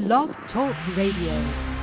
Blog Talk Radio.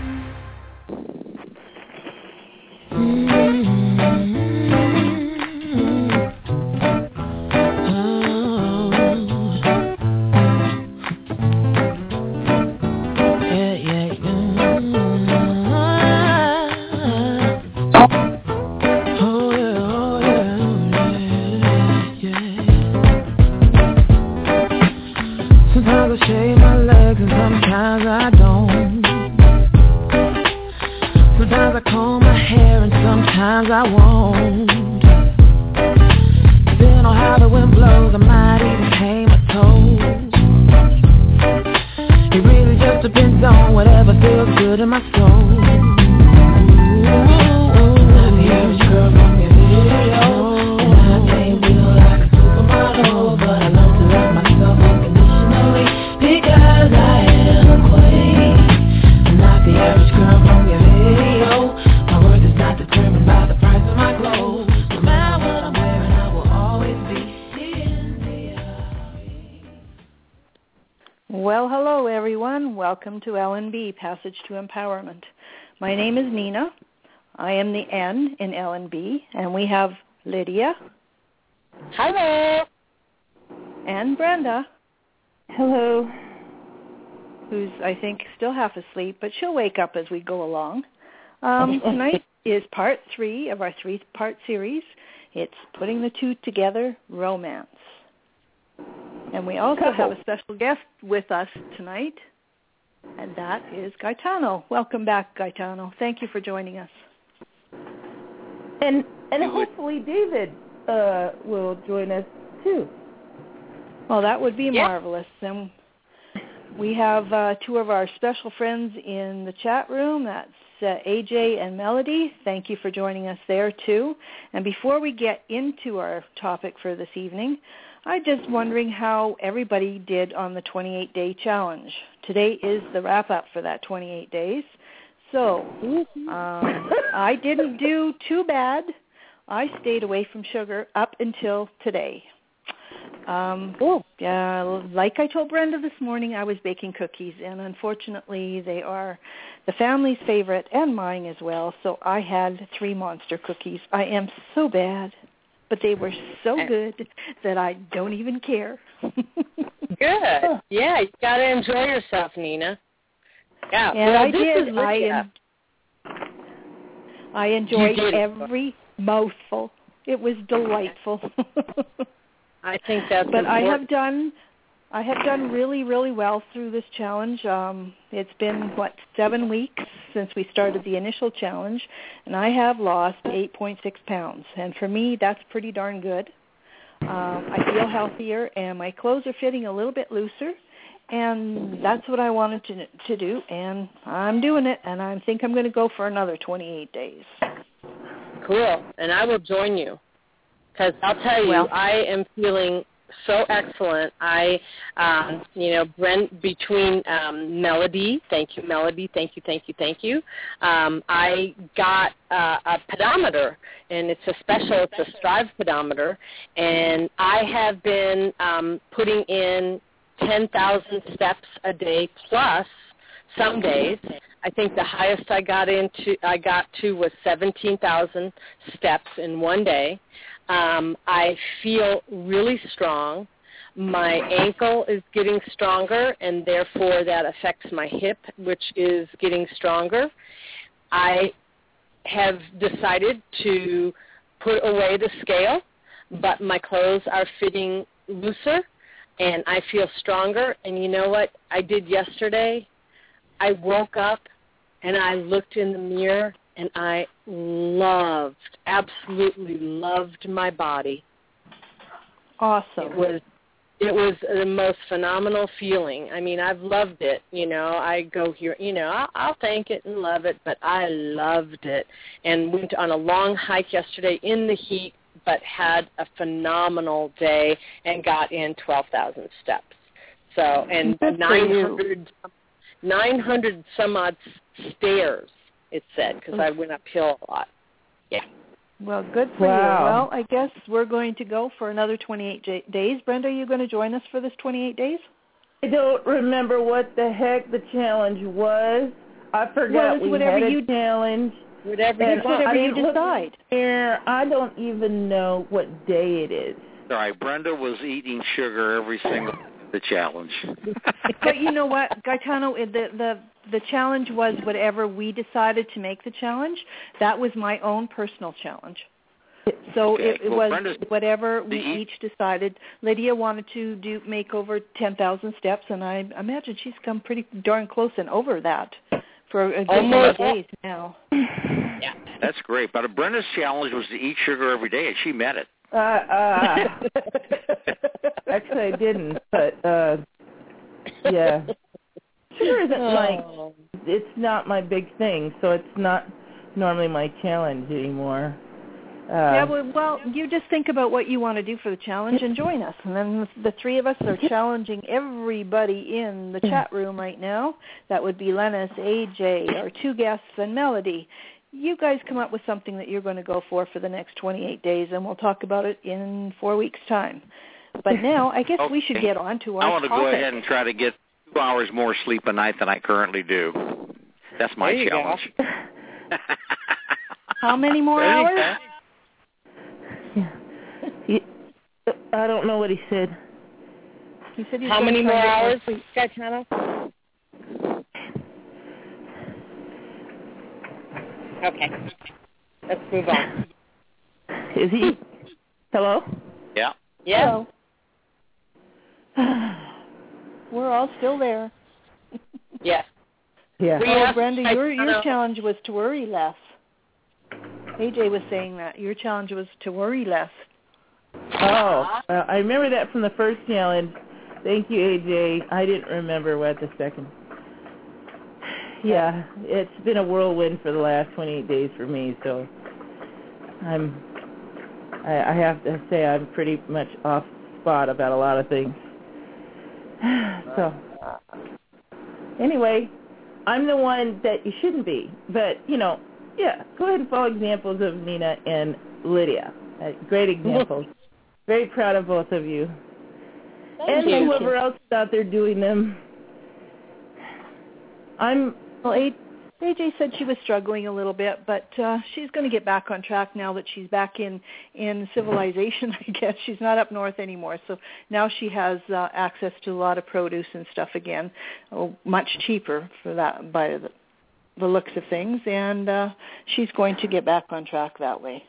Welcome to LNB, Passage to Empowerment. My name is Nina. I am the N in LNB, and we have Lydia. Hello. And Brenda. Hello. Who's, I think, still half asleep, but she'll wake up as we go along. Tonight is part 3 of our 3-part series. It's Putting the Two Together, Romance. And we also have a special guest with us tonight, and that is Gaetano. Welcome back, Gaetano. Thank you for joining us. And hopefully David will join us too. Well, that would be marvelous. And we have 2 of our special friends in the chat room. That's AJ and Melody. Thank you for joining us there too. And before we get into our topic for this evening, I'm just wondering how everybody did on the 28-day challenge. Today is the wrap-up for that 28 days. So I didn't do too bad. I stayed away from sugar up until today. Like I told Brenda this morning, I was baking cookies, and unfortunately they are the family's favorite and mine as well. So I had 3 monster cookies. I am so bad. But they were so good that I don't even care. Good. Yeah, you got to enjoy yourself, Nina. Yeah, and I did. I enjoyed every mouthful. It was delightful. I think that's But important. I have done really, really well through this challenge. It's been, 7 weeks since we started the initial challenge, and I have lost 8.6 pounds. And for me, that's pretty darn good. I feel healthier, and my clothes are fitting a little bit looser, and that's what I wanted to do, and I'm doing it, and I think I'm going to go for another 28 days. Cool, and I will join you, because I'll tell you, I am feeling so excellent. Between Melody, thank you, Melody, thank you. I got a pedometer, and it's a Strive pedometer, and I have been putting in 10,000 steps a day plus some days. I think the highest I got to was 17,000 steps in one day. I feel really strong. My ankle is getting stronger, and therefore that affects my hip, which is getting stronger. I have decided to put away the scale, but my clothes are fitting looser, and I feel stronger. And you know what I did yesterday? I woke up, and I looked in the mirror, and I absolutely loved my body. Awesome. It was the most phenomenal feeling. I mean, I've loved it. I go here, I'll thank it and love it, but I loved it. And went on a long hike yesterday in the heat, but had a phenomenal day and got in 12,000 steps. So, and 900 some odd stairs, it said, because I went uphill a lot. Yeah. Well, good for you. Well, I guess we're going to go for another 28 days. Brenda, are you going to join us for this 28 days? I don't remember what the heck the challenge was. I forgot we had a challenge. Whatever you decide. I don't even know what day it is. All right, Brenda was eating sugar every single the challenge. But you know what, Gaetano, the challenge was whatever we decided to make the challenge. That was my own personal challenge. So okay. it was whatever we each decided. Lydia wanted to make over 10,000 steps, and I imagine she's come pretty darn close and over that for a good many days now. Yeah, that's great. But Brenda's challenge was to eat sugar every day, and she met it. Actually, I didn't, but yeah. Sugar isn't it's not my big thing, so it's not normally my challenge anymore. Well, you just think about what you want to do for the challenge and join us. And then the three of us are challenging everybody in the chat room right now. That would be Lennis, AJ, our two guests, and Melody. You guys come up with something that you're going to go for the next 28 days, and we'll talk about it in 4 weeks' time. But now I guess we should get on to our I want to topic. go ahead and try to get 2 hours more sleep a night than I currently do. That's my challenge. How many more hours? I don't know what he said. He said how many more hours, Gaetano? Okay. Let's move on. Is he? Hello? Yeah. Yeah. We're all still there. Yes. Yeah. Oh, Brenda, your challenge was to worry less. AJ was saying that. Your challenge was to worry less. Oh, I remember that from the first challenge. Thank you, AJ. I didn't remember what the second. Yeah, it's been a whirlwind for the last 28 days for me, so I have to say I'm pretty much off spot about a lot of things. So, anyway, I'm the one that you shouldn't be, but, yeah, go ahead and follow examples of Nina and Lydia. Great examples. Very proud of both of you. Thank you. Whoever else is out there doing them. AJ said she was struggling a little bit, but she's going to get back on track now that she's back in civilization, I guess. She's not up north anymore, so now she has access to a lot of produce and stuff again, much cheaper for that by the looks of things, and she's going to get back on track that way.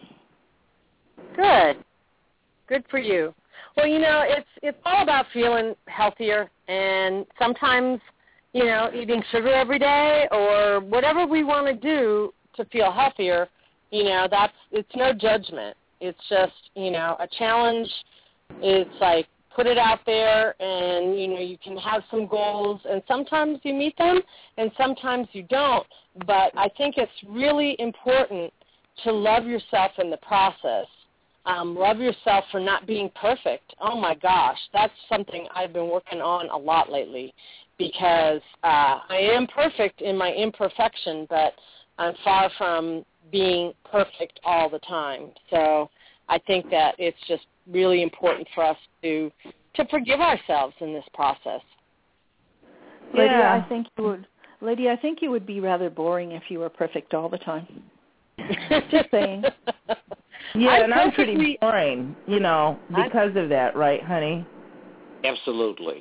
Good for you. Well, it's all about feeling healthier, and sometimes, eating sugar every day or whatever we want to do to feel healthier, it's no judgment. It's just, a challenge. It's like put it out there, and, you can have some goals, and sometimes you meet them and sometimes you don't. But I think it's really important to love yourself in the process. Love yourself for not being perfect. Oh, my gosh, that's something I've been working on a lot lately because I am perfect in my imperfection, but I'm far from being perfect all the time. So I think that it's just really important for us to forgive ourselves in this process. Yeah. Lydia, I think you would be rather boring if you were perfect all the time. Just saying. Yeah, I'm pretty boring, because of that, right, honey? Absolutely.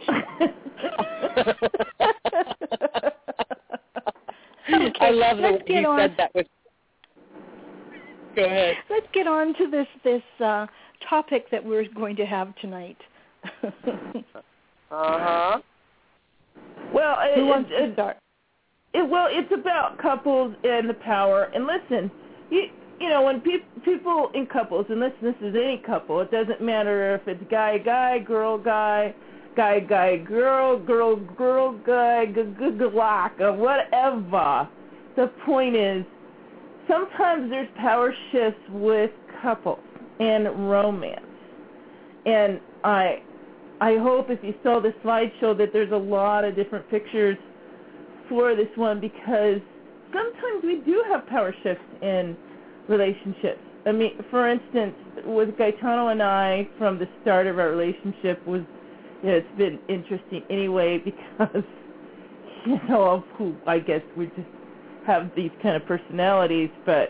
Okay, I love that you said that. Go ahead. Let's get on to this topic that we're going to have tonight. Uh-huh. Well, who wants to start? It's about couples and the power. And listen, when people in couples, and listen, this is any couple, it doesn't matter if it's guy, girl, guy, girl, guy, or whatever. The point is, sometimes there's power shifts with couples and romance. And I hope if you saw the slideshow that there's a lot of different pictures for this one, because sometimes we do have power shifts in relationships. I mean, for instance, with Gaetano and I, from the start of our relationship was, it's been interesting anyway because, of who I guess we just have these kind of personalities, but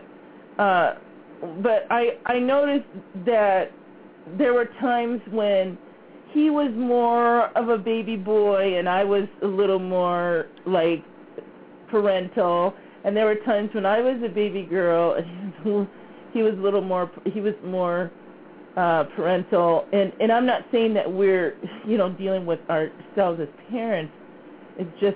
I noticed that there were times when he was more of a baby boy and I was a little more like parental, and there were times when I was a baby girl and he was more parental, and I'm not saying that we're dealing with ourselves as parents. It's just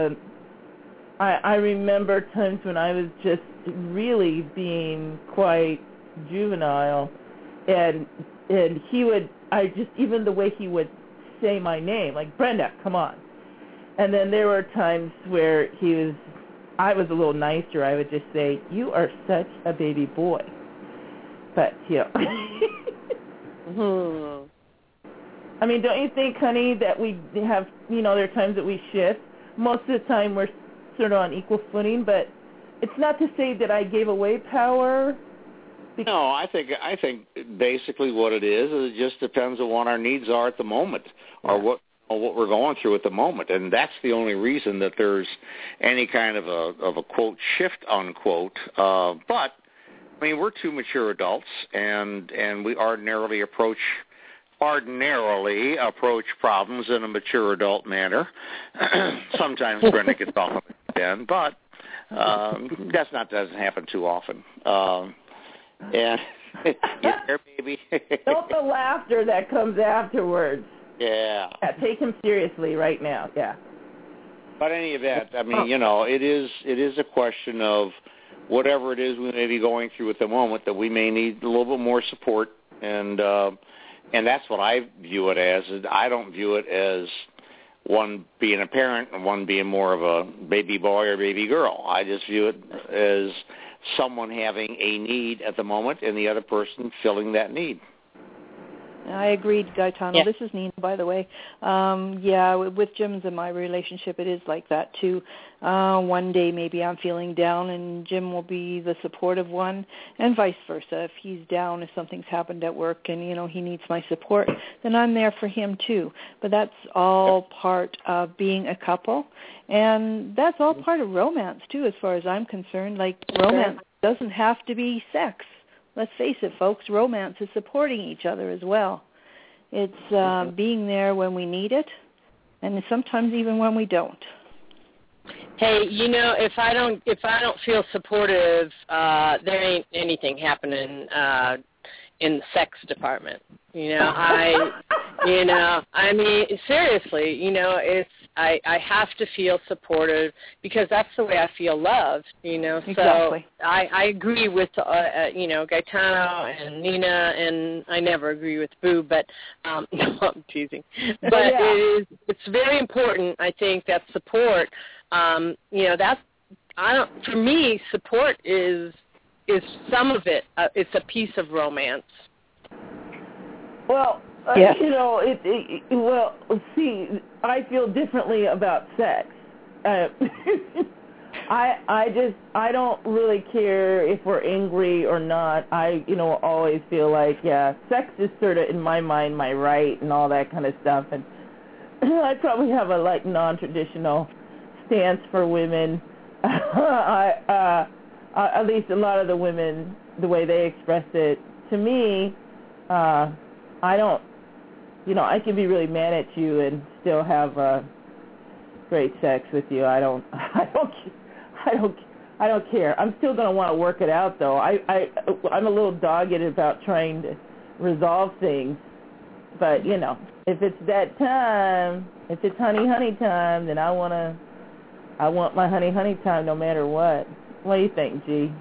I remember times when I was just really being quite juvenile, and he would even the way he would say my name, like, Brenda, come on. And then there were times where I was a little nicer. I would just say, you are such a baby boy. But, I mean, don't you think, honey, that we have, there are times that we shift. Most of the time we're sort of on equal footing, but it's not to say that I gave away power. No, I think basically what it is it just depends on what our needs are at the moment, or what we're going through at the moment, and that's the only reason that there's any kind of a quote shift unquote. But I mean, we're two mature adults, and we ordinarily approach problems in a mature adult manner. Sometimes Brenda gets off then, but doesn't happen too often. And yeah, baby. Don't the laughter that comes afterwards. Yeah. Take him seriously right now. Yeah. But any event, I mean, it is a question of whatever it is we may be going through at the moment that we may need a little bit more support, and that's what I view it as. I don't view it as one being a parent and one being more of a baby boy or baby girl. I just view it as someone having a need at the moment and the other person filling that need. I agreed, Gaetano. Yeah. This is Nina, by the way. With Jim's and my relationship, it is like that, too. One day maybe I'm feeling down, and Jim will be the supportive one, and vice versa. If he's down, if something's happened at work and, he needs my support, then I'm there for him, too. But that's all part of being a couple, and that's all part of romance, too, as far as I'm concerned. Like, romance doesn't have to be sex. Let's face it, folks, romance is supporting each other as well. It's being there when we need it, and sometimes even when we don't. Hey, if I don't feel supportive, there ain't anything happening in the sex department. I mean, seriously, it's I have to feel supported because that's the way I feel loved, Exactly. So I agree with, Gaetano and Nina, and I never agree with Boo, but, no, I'm teasing. But it's very important, I think, that support, for me, support is some of it. It's a piece of romance. Well, yes. I feel differently about sex. I don't really care if we're angry or not. I always feel like, sex is sort of, in my mind, my right and all that kind of stuff. And I probably have a, non-traditional stance for women. At least a lot of the women, the way they express it. To me, I don't, I can be really mad at you and still have great sex with you. I don't care. I'm still gonna want to work it out, though. I'm a little dogged about trying to resolve things, but if it's that time, if it's honey time, then I want my honey time no matter what. What do you think, G?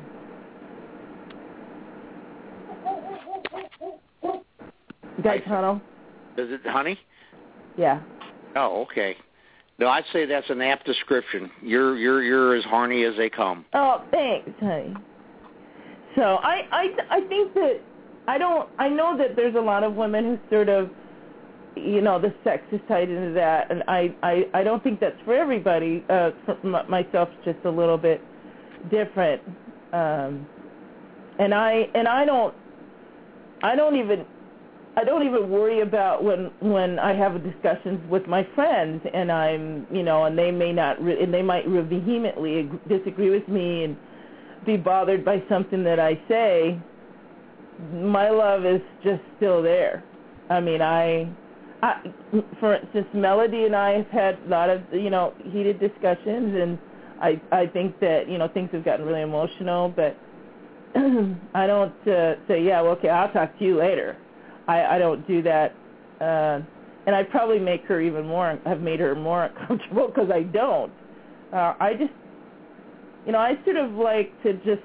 Gaetano? Is it honey? Yeah. Oh, okay. No, I'd say that's an apt description. You're as horny as they come. Oh, thanks, honey. So I think that I know that there's a lot of women who sort of, the sex is tied into that, and I don't think that's for everybody. Myself, just a little bit different, and I don't even. I don't even worry about when I have discussions with my friends, and I'm, and they may not, and they might vehemently disagree with me and be bothered by something that I say. My love is just still there. I mean, for instance, Melody and I have had a lot of, heated discussions, and I think that, things have gotten really emotional, but I don't say, yeah, well, okay, I'll talk to you later. I don't do that, and I probably have made her more uncomfortable because I don't. I just, I sort of like to just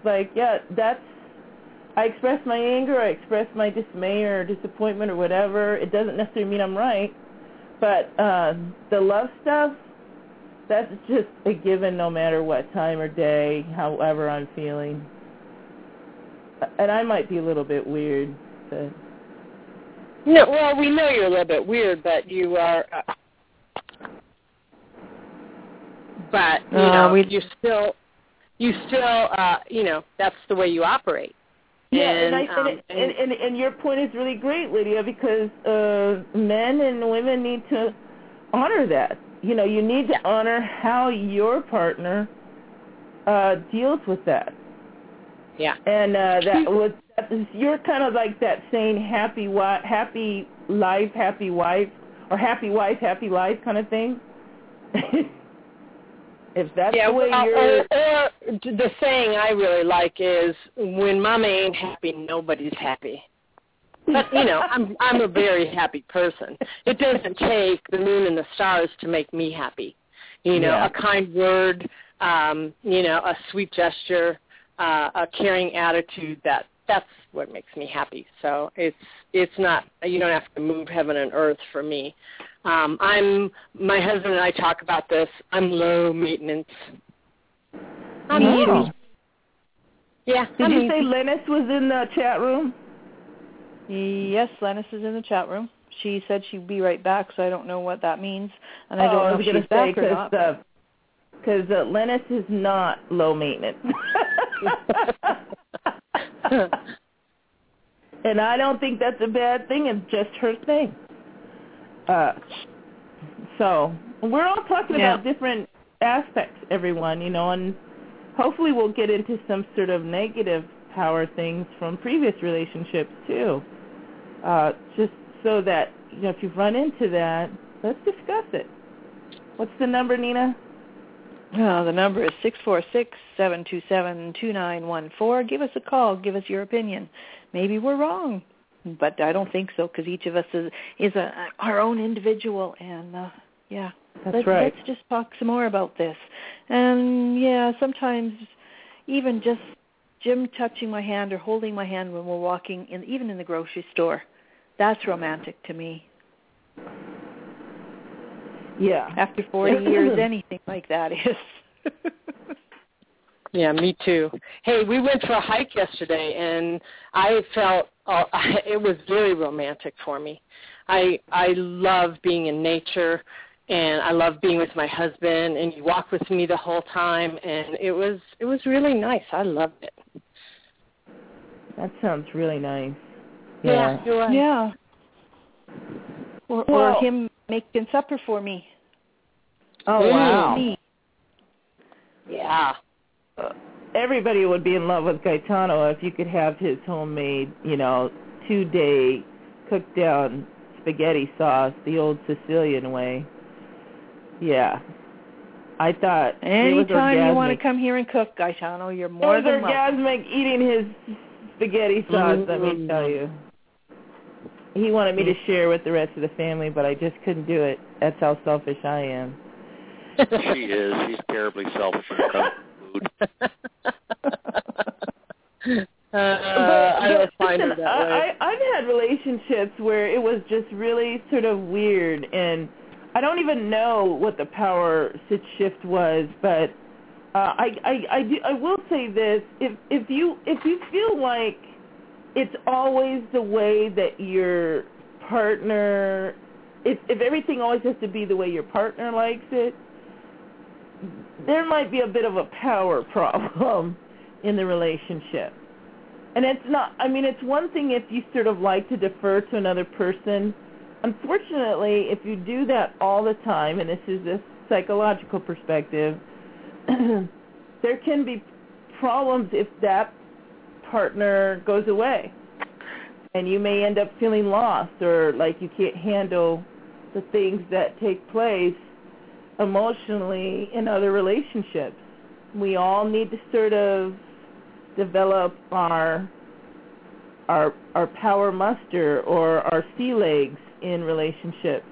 I express my anger, I express my dismay or disappointment or whatever. It doesn't necessarily mean I'm right, but the love stuff, that's just a given no matter what time or day, however I'm feeling. And I might be a little bit weird, but... No, well, we know you're a little bit weird, but you are... but, you still, that's the way you operate. Yeah, and your point is really great, Lydia, because men and women need to honor that. You need to honor how your partner deals with that. Yeah. And you're kind of like that saying happy life, happy wife, or happy wife, happy life kind of thing. If that's the way you're... Or the saying I really like is, when Mama ain't happy, nobody's happy. But, I'm a very happy person. It doesn't take the moon and the stars to make me happy. A kind word, a sweet gesture, a caring attitude, that's what makes me happy. So it's not, you don't have to move heaven and earth for me. My husband and I talk about this. I'm low maintenance. I'm easy. Yeah. Did you say Lennis was in the chat room? Yes, Lennis is in the chat room. She said she'd be right back, so I don't know what that means, and I don't know if she's back or not. Because Lennis is not low maintenance. And I don't think that's a bad thing. It's just her thing. So we're all talking about different aspects, everyone, and hopefully we'll get into some sort of negative power things from previous relationships too. Just so that, if you've run into that, let's discuss it. What's the number, Nina? The number is 646-727-2914. Give us a call. Give us your opinion. Maybe we're wrong, but I don't think so, because each of us is our own individual, and that's right. Let's just talk some more about this. And sometimes even just Jim touching my hand or holding my hand when we're walking, even in the grocery store, that's romantic to me. Yeah. After 40 years, anything like that is. Yeah, me too. Hey, we went for a hike yesterday, and I felt it was very romantic for me. I love being in nature, and I love being with my husband, and he walked with me the whole time, and it was really nice. I loved it. That sounds really nice. Yeah, you're right. Yeah. Or him making supper for me. Oh, wow. Yeah. Everybody would be in love with Gaetano if you could have his homemade, 2-day cooked down spaghetti sauce, the old Sicilian way. Yeah. I thought anytime you want to come here and cook, Gaetano, you're more than welcome. It was orgasmic eating his spaghetti sauce, let me tell you. He wanted me to share with the rest of the family, but I just couldn't do it. That's how selfish I am. She is. She's terribly selfish about food. I don't find her that way. I've had relationships where it was just really sort of weird, and I don't even know what the power shift was, but I will say this: if you feel like it's always the way that your partner, if everything always has to be the way your partner likes it, there might be a bit of a power problem in the relationship. And it's not, I mean, it's one thing if you sort of like to defer to another person. Unfortunately, if you do that all the time, and this is a psychological perspective, there can be problems if that partner goes away. And you may end up feeling lost, or like you can't handle the things that take place emotionally in other relationships. We all need to sort of develop our power muster or our sea legs in relationships.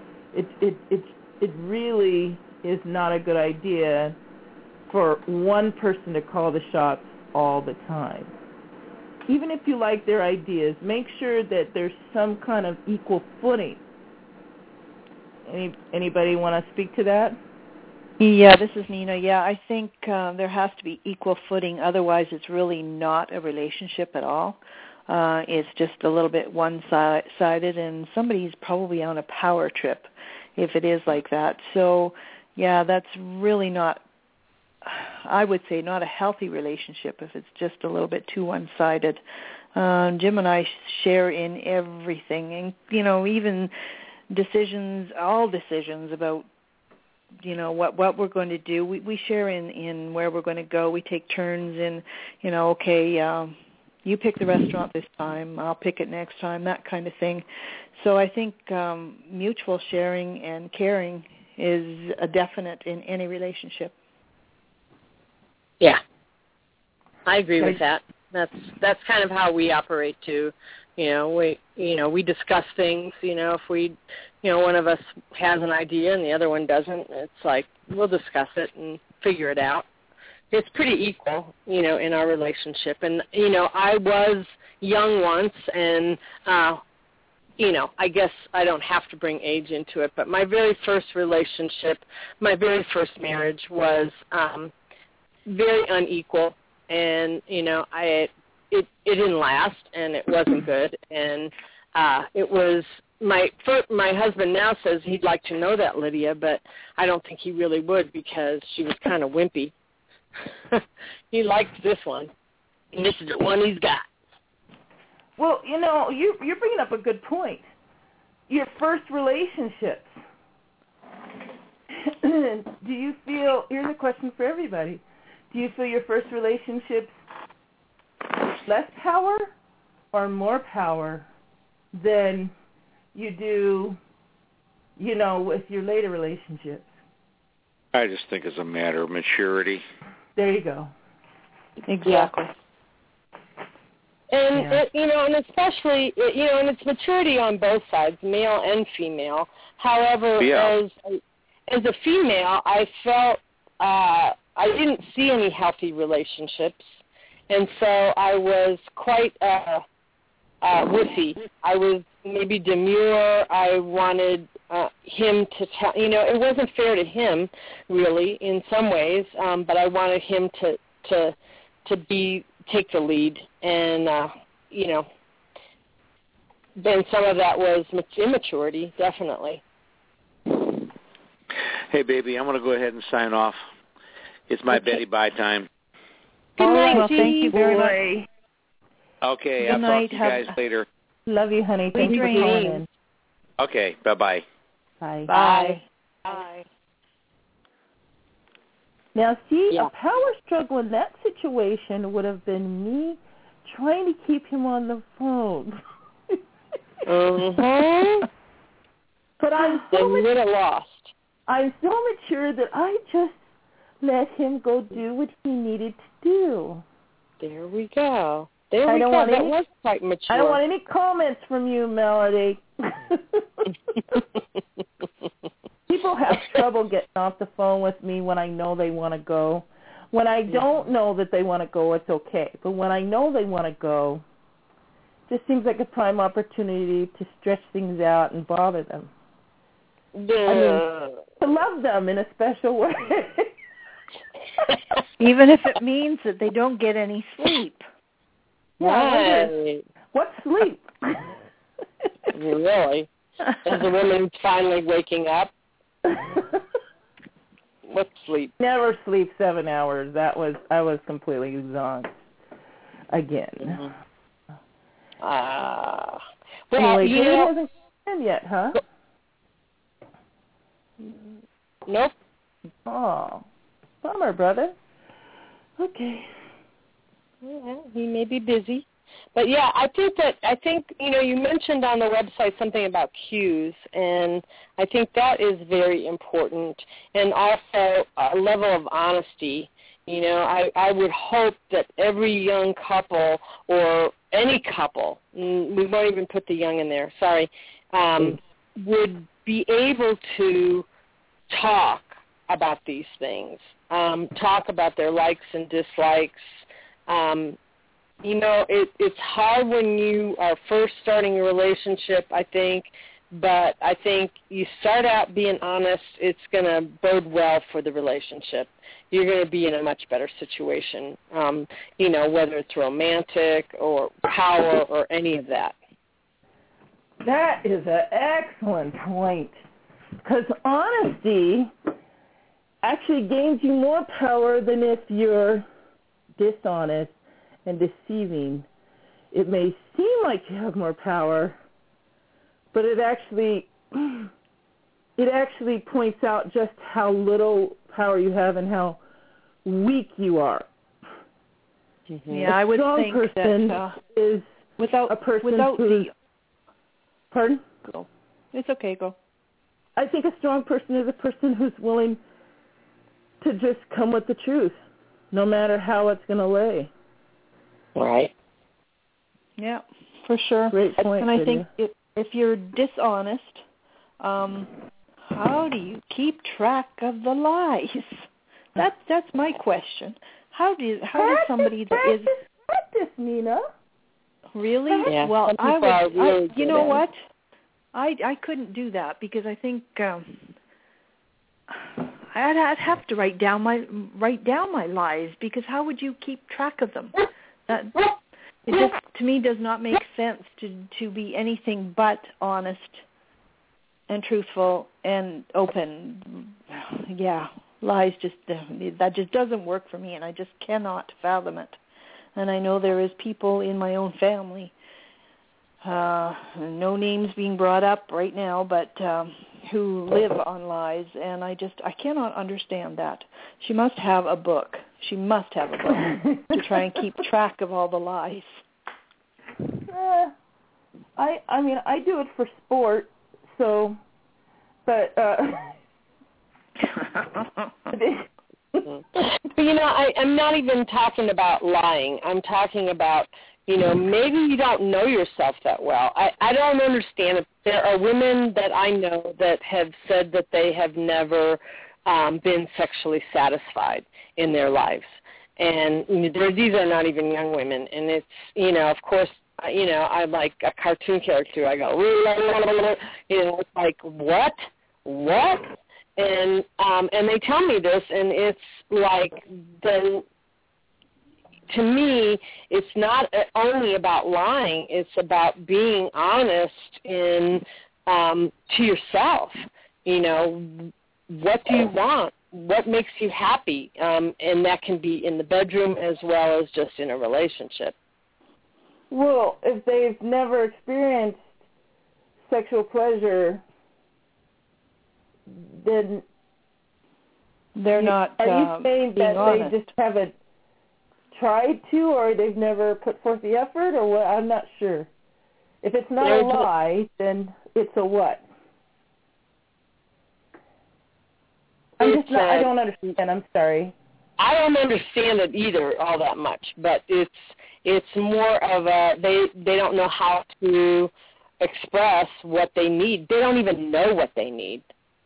It really is not a good idea for one person to call the shots all the time. Even if you like their ideas, make sure that there's some kind of equal footing. Anybody want to speak to that? Yeah, this is Nina. Yeah, I think there has to be equal footing. Otherwise, it's really not a relationship at all. It's just a little bit one-sided, and somebody's probably on a power trip if it is like that. So, yeah, that's really not, I would say, not a healthy relationship if it's just a little bit too one-sided. Jim and I share in everything, and, you know, even decisions, all decisions about, you know, what we're going to do. We share in where we're going to go. We take turns in, you know, okay, you pick the restaurant this time, I'll pick it next time, that kind of thing. So I think mutual sharing and caring is a definite in any relationship. Yeah, I agree with that. That's kind of how we operate too. We discuss things. If one of us has an idea and the other one doesn't, it's like we'll discuss it and figure it out. It's pretty equal, in our relationship. And I was young once, and I guess I don't have to bring age into it, but my very first relationship, my very first marriage was very unequal, and it didn't last, and it wasn't good, and it was my husband now says he'd like to know that, Lydia, but I don't think he really would because she was kind of wimpy. He liked this one, and this is the one he's got. Well, you're bringing up a good point. Your first relationships. Do you feel, here's a question for everybody, do you feel your first relationships less power or more power than you do, with your later relationships? I just think it's a matter of maturity. There you go. Exactly. And, and especially, and it's maturity on both sides, male and female. However, as a female, I felt I didn't see any healthy relationships. And so I was quite wussy. I was maybe demure. I wanted him to tell, it wasn't fair to him, really, in some ways, but I wanted him to take the lead. And, then some of that was immaturity, definitely. Hey, baby, I'm going to go ahead and sign off. It's my Betty bye time. Good night, well, thank you very much. Okay, Good I'll night. talk to you guys later. Love you, honey. Thank you for calling in. Okay, bye-bye. Bye. Bye. Bye. Now, see, a power struggle in that situation would have been me trying to keep him on the phone. Mm-hmm. But I'm so lost. I'm so mature that I just let him go do what he needed to do. There we go. That was quite mature. I don't want any comments from you, Melody. People have trouble getting off the phone with me when I know they want to go. When I don't know that they want to go, it's okay. But when I know they want to go, it just seems like a prime opportunity to stretch things out and bother them. To love them in a special way. Even if it means that they don't get any sleep. Right. What's sleep? Really? As a woman finally waking up? What's sleep? Never sleep 7 hours. I was completely exhausted. again. Mm-hmm. Anyway, you David know, hasn't come in yet, huh? Nope. Oh, bummer, brother. Okay. Yeah, he may be busy. But yeah, I think you mentioned on the website something about cues, and I think that is very important, and also a level of honesty. I would hope that every young couple or any couple, we won't even put the young in there, sorry, would be able to talk about these things, talk about their likes and dislikes. It's hard when you are first starting a relationship, I think, but I think you start out being honest, it's going to bode well for the relationship. You're going to be in a much better situation, whether it's romantic or power or any of that. That is an excellent point, because honesty actually gains you more power than if you're dishonest and deceiving. It may seem like you have more power, but it actually points out just how little power you have and how weak you are. Mm-hmm. Yeah, I would think that is without a person who's... Pardon? Go. It's okay, go. I think a strong person is a person who's willing to just come with the truth, no matter how it's going to lay. Right. Yeah, for sure. Great point. And I think if you're dishonest, how do you keep track of the lies? That's my question. How does somebody that is practice, Nina? Really? Yeah. Well, you know what? I couldn't do that because I think I'd have to write down my lies, because how would you keep track of them? It just, to me, does not make sense to be anything but honest and truthful and open. Yeah, lies that just doesn't work for me, and I just cannot fathom it. And I know there is people in my own family, no names being brought up right now, but who live on lies, and I cannot understand that. She must have a book. She must have a book to try and keep track of all the lies. I mean, I do it for sport, so, but But I'm not even talking about lying. I'm talking about, maybe you don't know yourself that well. I don't understand it. There are women that I know that have said that they have never been sexually satisfied in their lives. And these are not even young women. And it's, of course, I'm like a cartoon character. I go, it's like, what? And they tell me this, and it's like, then to me, it's not only about lying. It's about being honest to yourself. What do you want? What makes you happy? And that can be in the bedroom as well as just in a relationship. Well, if they've never experienced sexual pleasure, then they're not. Are you saying that honest. They just haven't tried to, or they've never put forth the effort, or what? I'm not sure. If it's not a lie, then it's a what? I don't understand. I'm sorry. I don't understand it either all that much, but it's more of they don't know how to express what they need. They don't even know what they need.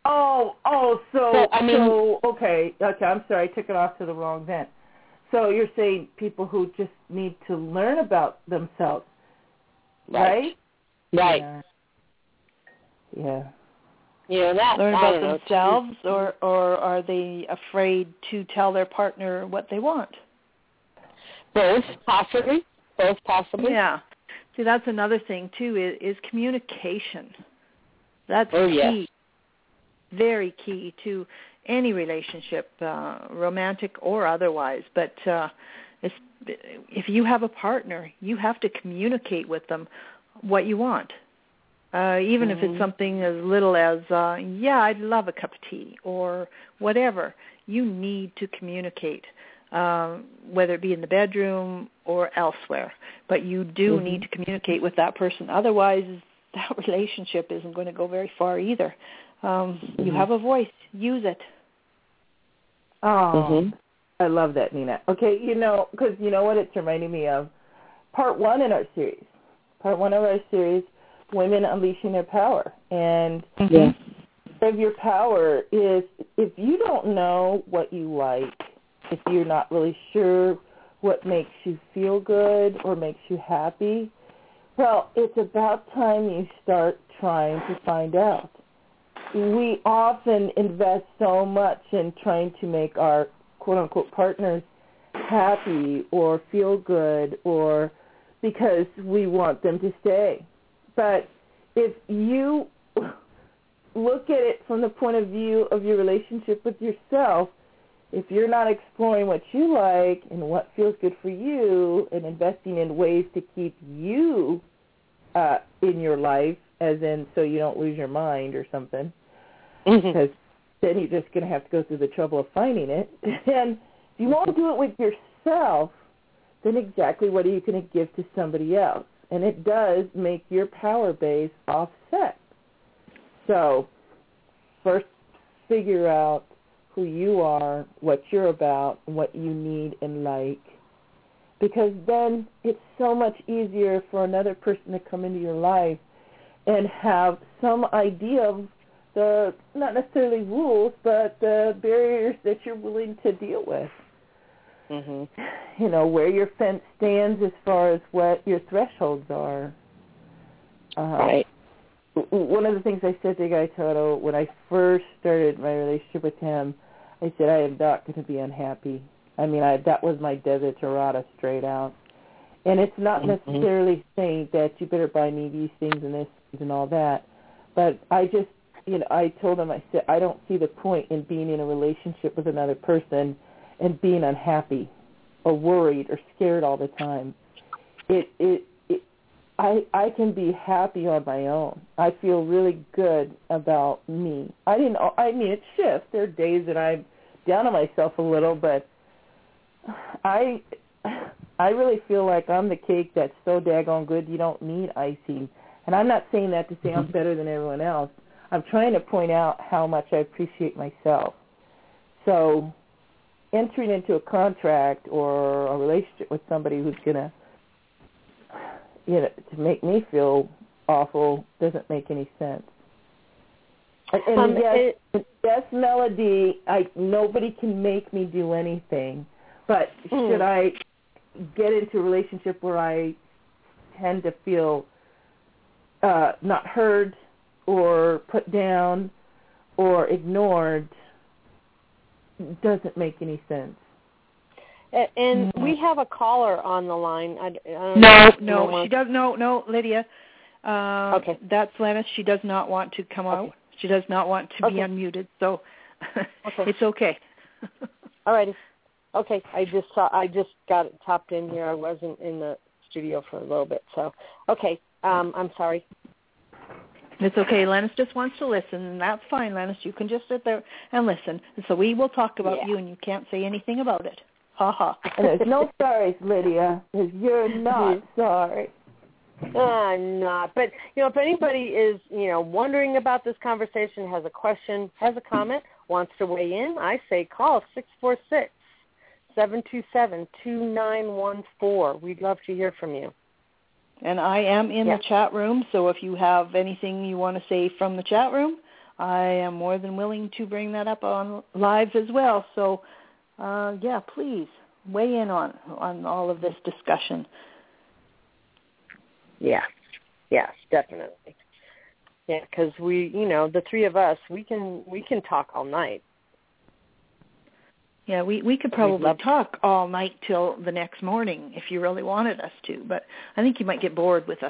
Okay, I'm sorry, I took it off to the wrong vent. So you're saying people who just need to learn about themselves, right? Right. Yeah. Learn about themselves, or are they afraid to tell their partner what they want? Both, possibly. Yeah. See, that's another thing, too, is communication. That's key. Yes. Very key to any relationship, romantic or otherwise. But If you have a partner, you have to communicate with them what you want. Even if it's something as little as, I'd love a cup of tea or whatever. You need to communicate, whether it be in the bedroom or elsewhere. But you do need to communicate with that person. Otherwise, that relationship isn't going to go very far either. You have a voice. Use it. Oh, I love that, Nina. Okay, because you know what it's reminding me of? Part 1 in our series. Part 1 of our series, Women Unleashing Their Power. And of your power is, if you don't know what you like, if you're not really sure what makes you feel good or makes you happy, well, it's about time you start trying to find out. We often invest so much in trying to make our quote-unquote partners happy or feel good, or because we want them to stay. But if you look at it from the point of view of your relationship with yourself, if you're not exploring what you like and what feels good for you and investing in ways to keep you in your life, as in so you don't lose your mind or something, because then you're just going to have to go through the trouble of finding it. And if you won't do it with yourself, then exactly what are you going to give to somebody else? And it does make your power base offset. So first figure out who you are, what you're about, and what you need and like, because then it's so much easier for another person to come into your life and have some idea of the, not necessarily rules, but the barriers that you're willing to deal with. Where your fence stands as far as what your thresholds are. Right. One of the things I said to Guy Toto when I first started my relationship with him, I said, I am not going to be unhappy. I mean, that was my desiderata straight out. And it's not necessarily saying that you better buy me these things and this and all that, but I just, I told him, I said, I don't see the point in being in a relationship with another person and being unhappy or worried or scared all the time. I can be happy on my own. I feel really good about me. It shifts. There are days that I'm down on myself a little, but I really feel like I'm the cake that's so daggone good you don't need icing. And I'm not saying that to say I'm better than everyone else. I'm trying to point out how much I appreciate myself. So entering into a contract or a relationship with somebody who's going to, to make me feel awful doesn't make any sense. And yes, Melody, nobody can make me do anything. But should I get into a relationship where I tend to feel not heard or put down or ignored, doesn't make any sense. And we have a caller on the line. No, she does. No, Lydia. Okay. That's Lennis. She does not want to come out. She does not want to be unmuted. So it's okay. All righty. Okay. I just got it topped in here. I wasn't in the studio for a little bit. So okay. I'm sorry. It's okay. Lennis just wants to listen, and that's fine, Lennis. You can just sit there and listen. And so we will talk about you, and you can't say anything about it. Ha ha. And there's no sorries, Lydia, because you're not sorry. I'm not. But, if anybody is, wondering about this conversation, has a question, has a comment, wants to weigh in, I say call 646-727-2914. We'd love to hear from you. And I am in the chat room, so if you have anything you want to say from the chat room, I am more than willing to bring that up on live as well. So, please weigh in on all of this discussion. Yes, definitely. Yeah, because we, the three of us, we can talk all night. Yeah, we could probably talk all night till the next morning if you really wanted us to, but I think you might get bored with us.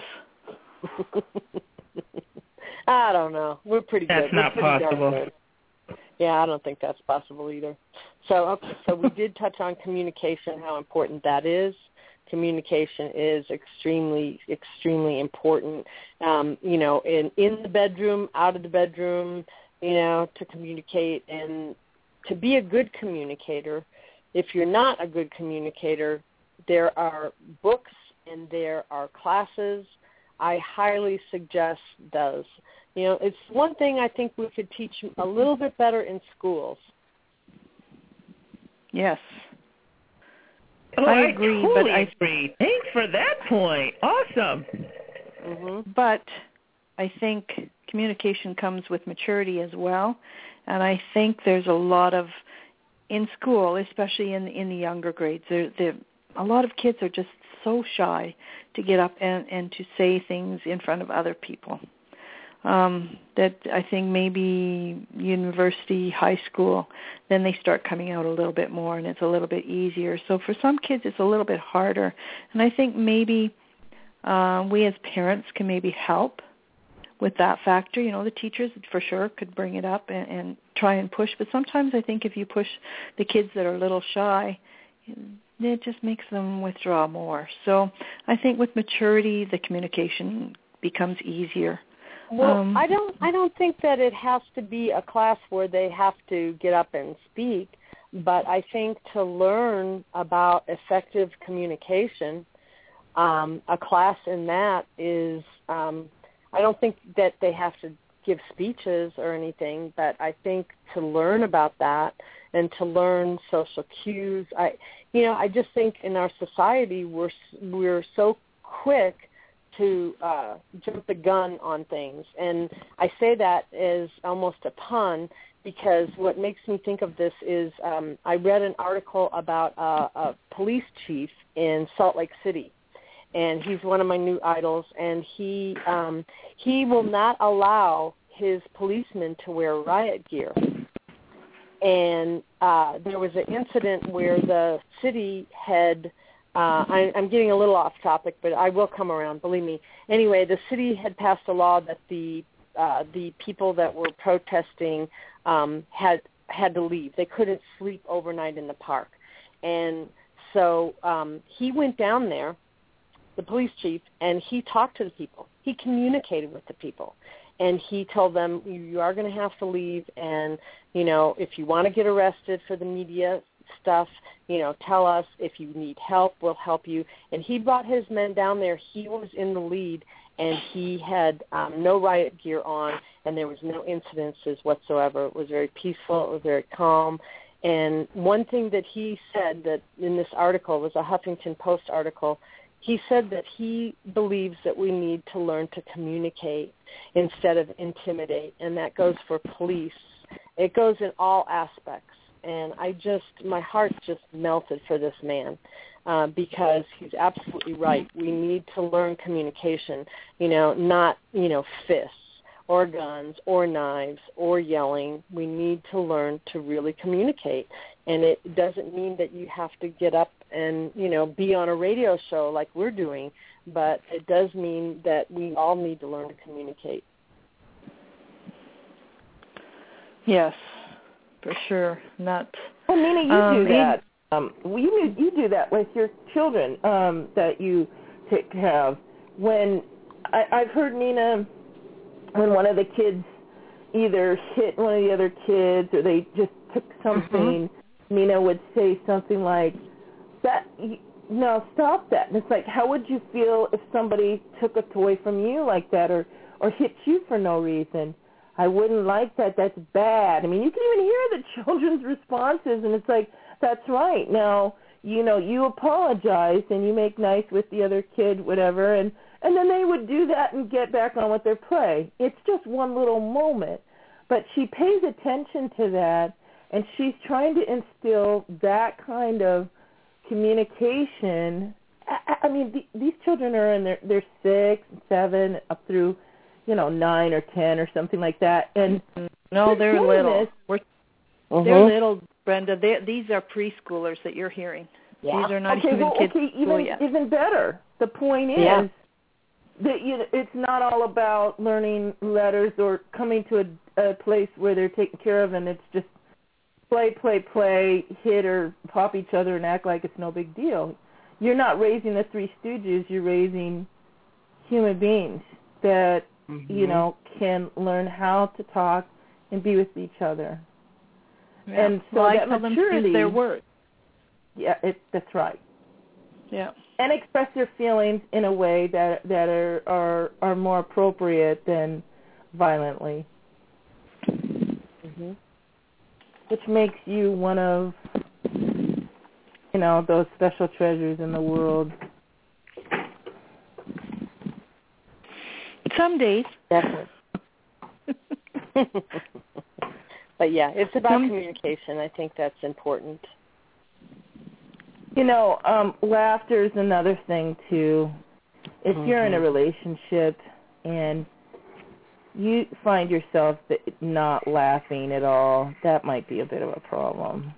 I don't know. We're pretty good. That's not possible. Yeah, I don't think that's possible either. So we did touch on communication, how important that is. Communication is extremely, extremely important, in the bedroom, out of the bedroom, to communicate and to be a good communicator. If you're not a good communicator, there are books and there are classes. I highly suggest those. It's one thing I think we could teach a little bit better in schools. Yes. Oh, I agree, totally but agree. Thanks for that point. Awesome. Mm-hmm. But I think communication comes with maturity as well, and I think there's a lot of, in school, especially in the younger grades, a lot of kids are just so shy to get up and to say things in front of other people. That I think maybe university, high school, then they start coming out a little bit more and it's a little bit easier. So for some kids it's a little bit harder. And I think maybe we as parents can maybe help with that factor. The teachers for sure could bring it up and try and push. But sometimes I think if you push the kids that are a little shy, it just makes them withdraw more. So I think with maturity, the communication becomes easier. Well, I don't think that it has to be a class where they have to get up and speak, but I think to learn about effective communication, a class in that is, I don't think that they have to give speeches or anything, but I think to learn about that and to learn social cues, I just think in our society we're so quick to jump the gun on things. And I say that as almost a pun because what makes me think of this is I read an article about a police chief in Salt Lake City, and he's one of my new idols, and he will not allow his policemen to wear riot gear. And there was an incident where the city had I'm getting a little off topic, but I will come around, believe me. Anyway, the city had passed a law that the people that were protesting had to leave. They couldn't sleep overnight in the park. And so he went down there, the police chief, and he talked to the people. He communicated with the people. And he told them, you are going to have to leave, and, if you want to get arrested for the media stuff, tell us. If you need help, we'll help you. And he brought his men down there. He was in the lead, and he had no riot gear on, and there was no incidences whatsoever. It was very peaceful. It was very calm. And one thing that he said that in this article was a Huffington Post article. He said that he believes that we need to learn to communicate instead of intimidate, and that goes for police. It goes in all aspects. And my heart just melted for this man because he's absolutely right. We need to learn communication, not, fists or guns or knives or yelling. We need to learn to really communicate. And it doesn't mean that you have to get up and, be on a radio show like we're doing, but it does mean that we all need to learn to communicate. Yes. For sure, not. Well, Nina, you do that. You do that with your children that you have. When I've heard Nina, when one of the kids either hit one of the other kids or they just took something, Nina would say something like, "That no, stop that." And it's like, how would you feel if somebody took a toy from you like that or hit you for no reason? I wouldn't like that. That's bad. I mean, you can even hear the children's responses, and it's like, that's right. Now, you apologize, and you make nice with the other kid, whatever, and then they would do that and get back on with their play. It's just one little moment. But she pays attention to that, and she's trying to instill that kind of communication. I mean, these children are in their 6, 7, up through 9 or 10 or something like that. And no, they're little. They're little, Brenda. These are preschoolers that you're hearing. Yeah. These are not even kids. Even better. The point is, it's not all about learning letters or coming to a place where they're taken care of and it's just play, hit or pop each other and act like it's no big deal. You're not raising the Three Stooges. You're raising human beings that, can learn how to talk and be with each other. Yeah. And so that tell maturity, them to use their words. Yeah, that's right. Yeah. And express their feelings in a way that are more appropriate than violently. Mm-hmm. Which makes you one of, those special treasures in the world. Some days. Definitely. But yeah, it's about communication. I think that's important. Laughter is another thing too. If you're in a relationship and you find yourself not laughing at all, that might be a bit of a problem.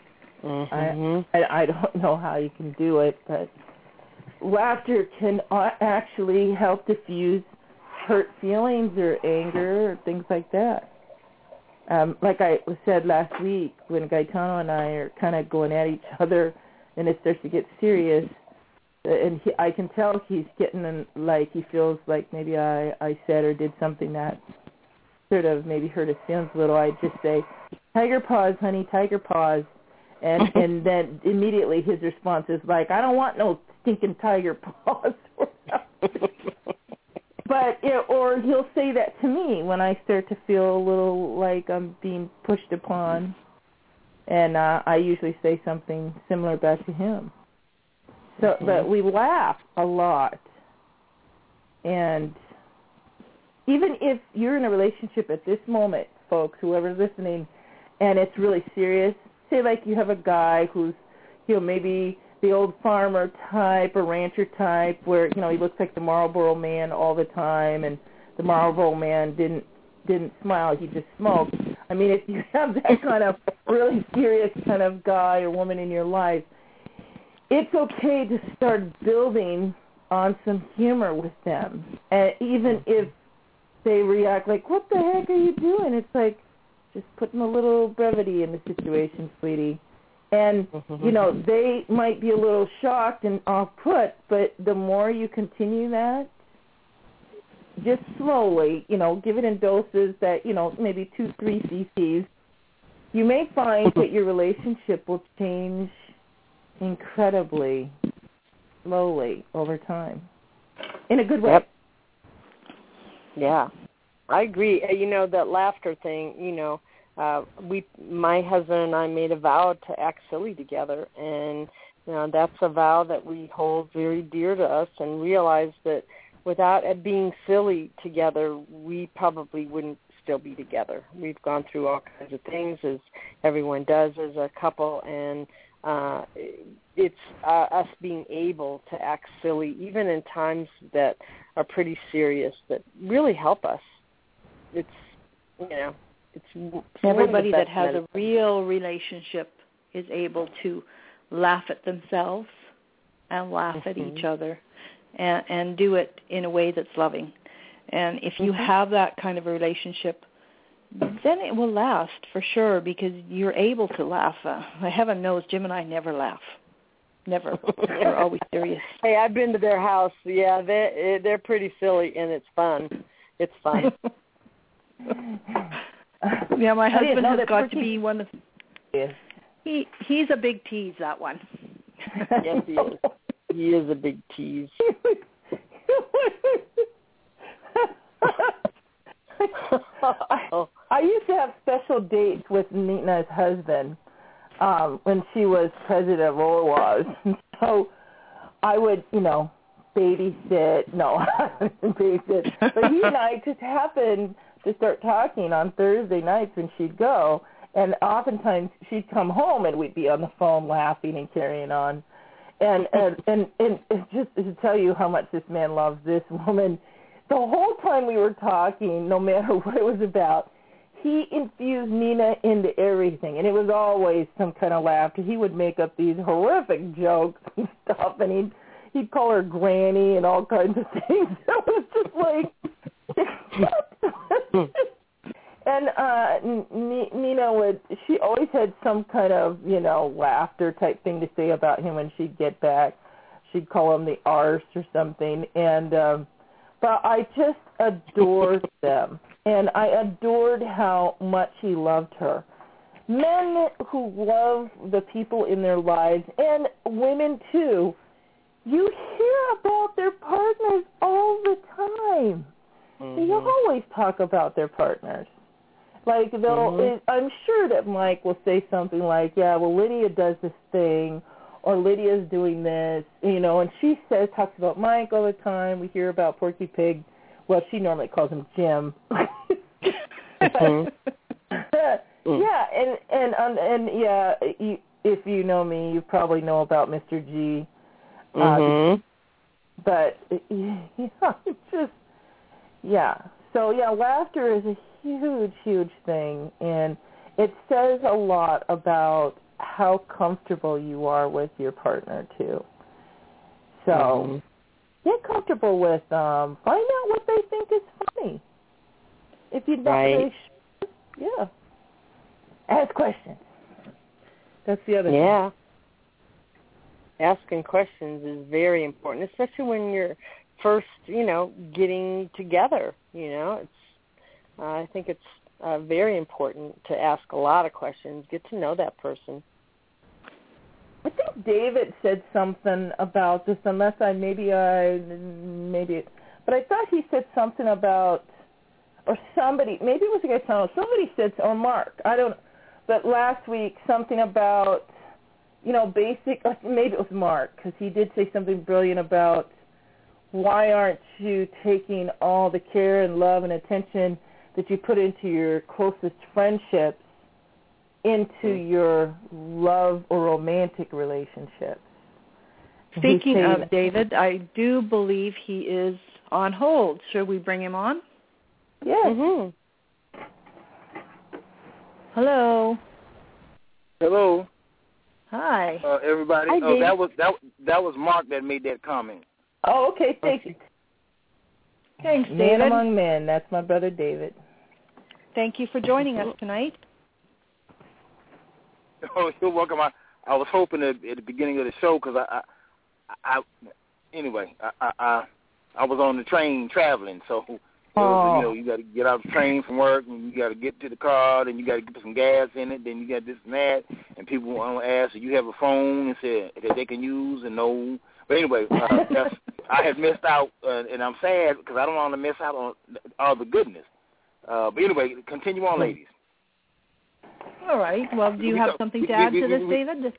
I don't know how you can do it, but laughter can actually help diffuse hurt feelings or anger or things like that. Like I said last week, when Gaetano and I are kind of going at each other and it starts to get serious, and I can tell he's getting he feels like maybe I said or did something that sort of maybe hurt his feelings a little. I just say, "Tiger paws, honey, tiger paws," and then immediately his response is like, "I don't want no stinking tiger paws." But or he'll say that to me when I start to feel a little like I'm being pushed upon, and I usually say something similar back to him. So, but we laugh a lot, and even if you're in a relationship at this moment, folks, whoever's listening, and it's really serious, say like you have a guy who's, maybe the old farmer type or rancher type where, he looks like the Marlboro Man all the time, and the Marlboro Man didn't smile, he just smoked. I mean, if you have that kind of really serious kind of guy or woman in your life, it's okay to start building on some humor with them. And even if they react like, "What the heck are you doing?" It's like, just putting a little brevity in the situation, sweetie. And, they might be a little shocked and off-put, but the more you continue that, just slowly, give it in doses that, maybe 2-3 cc's, you may find that your relationship will change incredibly slowly over time in a good way. Yep. Yeah, I agree. That laughter thing, my husband and I made a vow to act silly together, and that's a vow that we hold very dear to us, and realize that without it being silly together, we probably wouldn't still be together. We've gone through all kinds of things, as everyone does as a couple, and it's us being able to act silly, even in times that are pretty serious, that really help us. It's, it's everybody that has a real relationship is able to laugh at themselves and laugh at each other and do it in a way that's loving. And if you have that kind of a relationship, then it will last for sure, because you're able to laugh. Heaven knows Jim and I never laugh. Never. We're always serious. Hey, I've been to their house. Yeah, they're pretty silly, and it's fun. It's fun. Yeah, my husband has got to be one of... He's a big tease, that one. Yes, he is. He is a big tease. I used to have special dates with Nina's husband when she was president of OWAS. So I would, babysit. No, I wouldn't babysit. But he and I just happened to start talking on Thursday nights when she'd go. And oftentimes she'd come home and we'd be on the phone laughing and carrying on. And just to tell you how much this man loves this woman, the whole time we were talking, no matter what it was about, he infused Nina into everything, and it was always some kind of laughter. He would make up these horrific jokes and stuff, and he'd call her granny and all kinds of things. It was just like, and Nina she always had some kind of, laughter type thing to say about him when she'd get back. She'd call him the arse or something. And, but I just adored them. And I adored how much he loved her. Men who love the people in their lives, and women too, you hear about their partners all the time. They always talk about their partners. Like, I'm sure that Mike will say something like, yeah, well, Lydia does this thing, or Lydia's doing this, and she talks about Mike all the time. We hear about Porky Pig. Well, she normally calls him Jim. Yeah, and yeah, if you know me, you probably know about Mr. G. But So laughter is a huge, huge thing, and it says a lot about how comfortable you are with your partner too. So get comfortable with find out what they think is funny. If you're not really sure, ask questions. That's the other thing. Yeah. Asking questions is very important, especially when you're first, getting together. I think it's very important to ask a lot of questions, get to know that person. I think David said something about this, but I thought he said something about, or somebody, maybe it was a guy, somebody said, or Mark, I don't know, but last week something about, maybe it was Mark, because he did say something brilliant about why aren't you taking all the care and love and attention that you put into your closest friendships into your love or romantic relationships. Speaking of David, I do believe he is on hold. Should we bring him on? Yes. Hello. Hello. Hi. Everybody. Hi, David. That was Mark that made that comment. Oh, okay. Thanks, David. Man among men. That's my brother David. Thank you for joining us tonight. Oh, you're welcome. I was hoping at the beginning of the show because I was on the train traveling, so it was, you got to get out the train from work and you got to get to the car, then you got to put some gas in it, then you got this and that, and people want to ask, do you have a phone and say that they can use, and no. But anyway, I had missed out, and I'm sad because I don't want to miss out on all the goodness. But anyway, continue on, ladies. All right. Well, do you have something to add to this, David?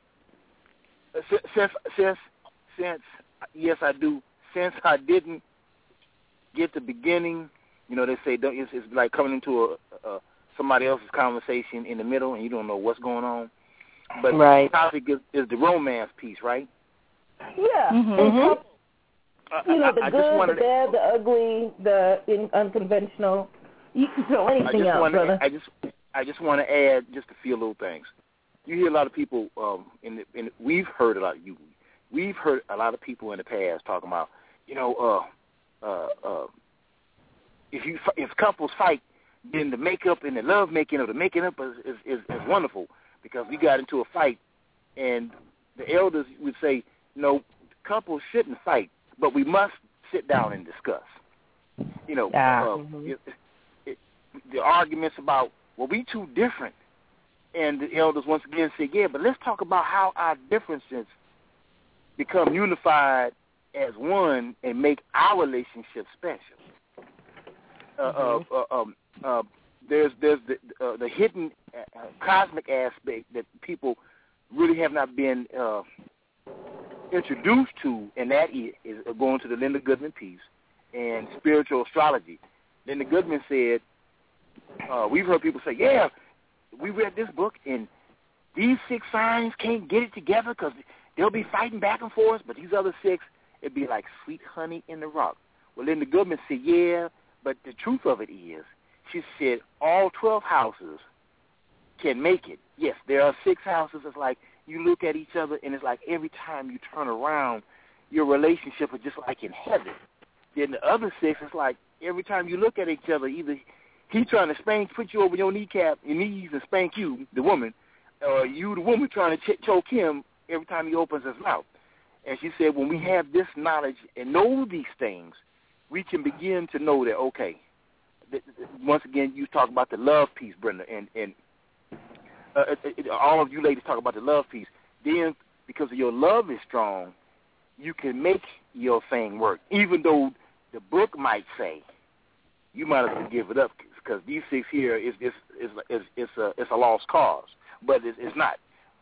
Since yes, I do. Since I didn't get the beginning, they say it's like coming into somebody else's conversation in the middle, and you don't know what's going on. But the topic is the romance piece, right? Yeah. Mm-hmm. The good, the bad, the ugly, the unconventional. You can throw anything out, brother. I just want to add just a few little things. You hear a lot of people, we've heard a lot of people in the past talking about, if couples fight, then the makeup and the love making or the making up is wonderful because we got into a fight, and the elders would say, no, couples shouldn't fight, but we must sit down and discuss. The arguments about, well, we too different. And the elders once again said, yeah, but let's talk about how our differences become unified as one and make our relationship special. There's the hidden cosmic aspect that people really have not been introduced to, and that is going to the Linda Goodman piece and spiritual astrology. Linda Goodman said, we've heard people say, yeah, we read this book, and these 6 signs can't get it together because they'll be fighting back and forth, but these other 6, it'd be like sweet honey in the rock. Well, Linda Goodman said, yeah, but the truth of it is, she said all 12 houses can make it. Yes, there are 6 houses. It's like you look at each other, and it's like every time you turn around, your relationship is just like in heaven. Then the other 6 is like every time you look at each other, either he trying to put you over your knees and spank you, the woman, or you, the woman, trying to choke him every time he opens his mouth. And she said, when we have this knowledge and know these things, we can begin to know that, okay, once again, you talk about the love piece, Brenda, and all of you ladies talk about the love piece. Then, because your love is strong, you can make your thing work, even though the book might say you might as well give it up because these 6 here is a lost cause, but it's not.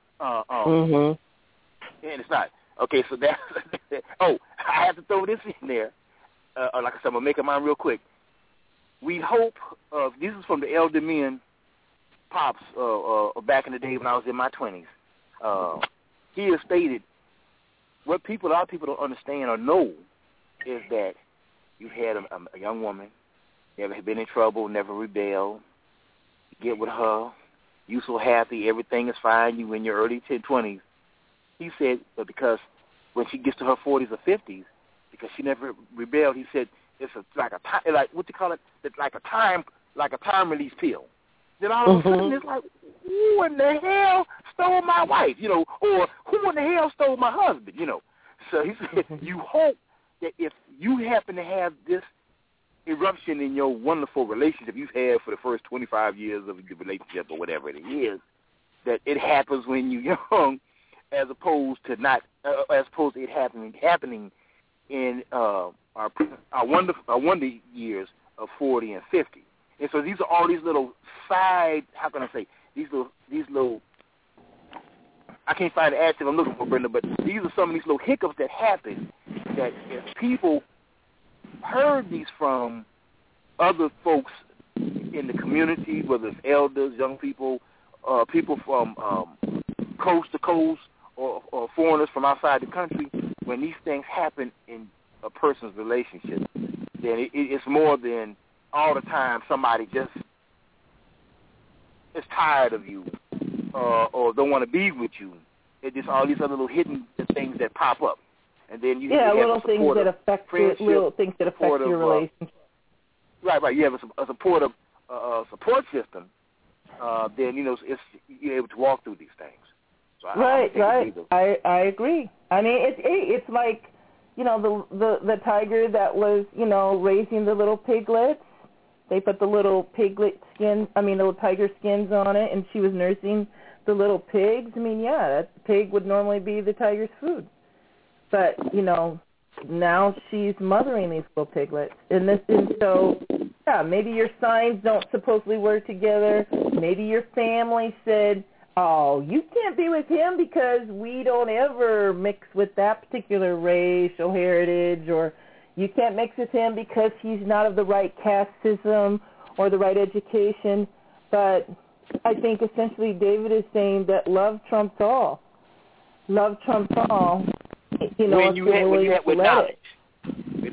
And it's not. Okay, so that's I have to throw this in there. Like I said, I'm gonna make it mine real quick. We hope this is from the elder men pops back in the day when I was in my 20s. He has stated what a lot of people don't understand or know is that you had a young woman, never been in trouble, never rebelled. You get with her, you so happy, everything is fine. You in your early 20s. He said, but because when she gets to her 40s or 50s, because she never rebelled, he said it's like what you call it? It's like a time release pill. Then all of a sudden it's like, who in the hell stole my wife? Or who in the hell stole my husband? So he said, you hope that if you happen to have this eruption in your wonderful relationship you've had for the first 25 years of your relationship or whatever it is, that it happens when you're young, as opposed to it happening in our wonder years of 40 and 50. And so these are all these little side. How can I say these little? I can't find the adjective I'm looking for, Brenda, but these are some of these little hiccups that happen. That if people heard these from other folks in the community, whether it's elders, young people, people from coast to coast, or foreigners from outside the country, when these things happen in a person's relationship, then it's more than all the time somebody just is tired of you or don't want to be with you. It's just all these other little hidden things that pop up. And then you have little things that affect your relationship. Right. You have a supportive support system. Then you're able to walk through these things. So right. I agree. I mean, it's like the tiger that was raising the little piglets. They put the little little tiger skins on it, and she was nursing the little pigs. I mean, that pig would normally be the tiger's food. But, now she's mothering these little piglets. And so, maybe your signs don't supposedly work together. Maybe your family said, oh, you can't be with him because we don't ever mix with that particular race or heritage, or you can't mix with him because he's not of the right caste system or the right education. But I think essentially David is saying that love trumps all. Love trumps all. When you have with knowledge, when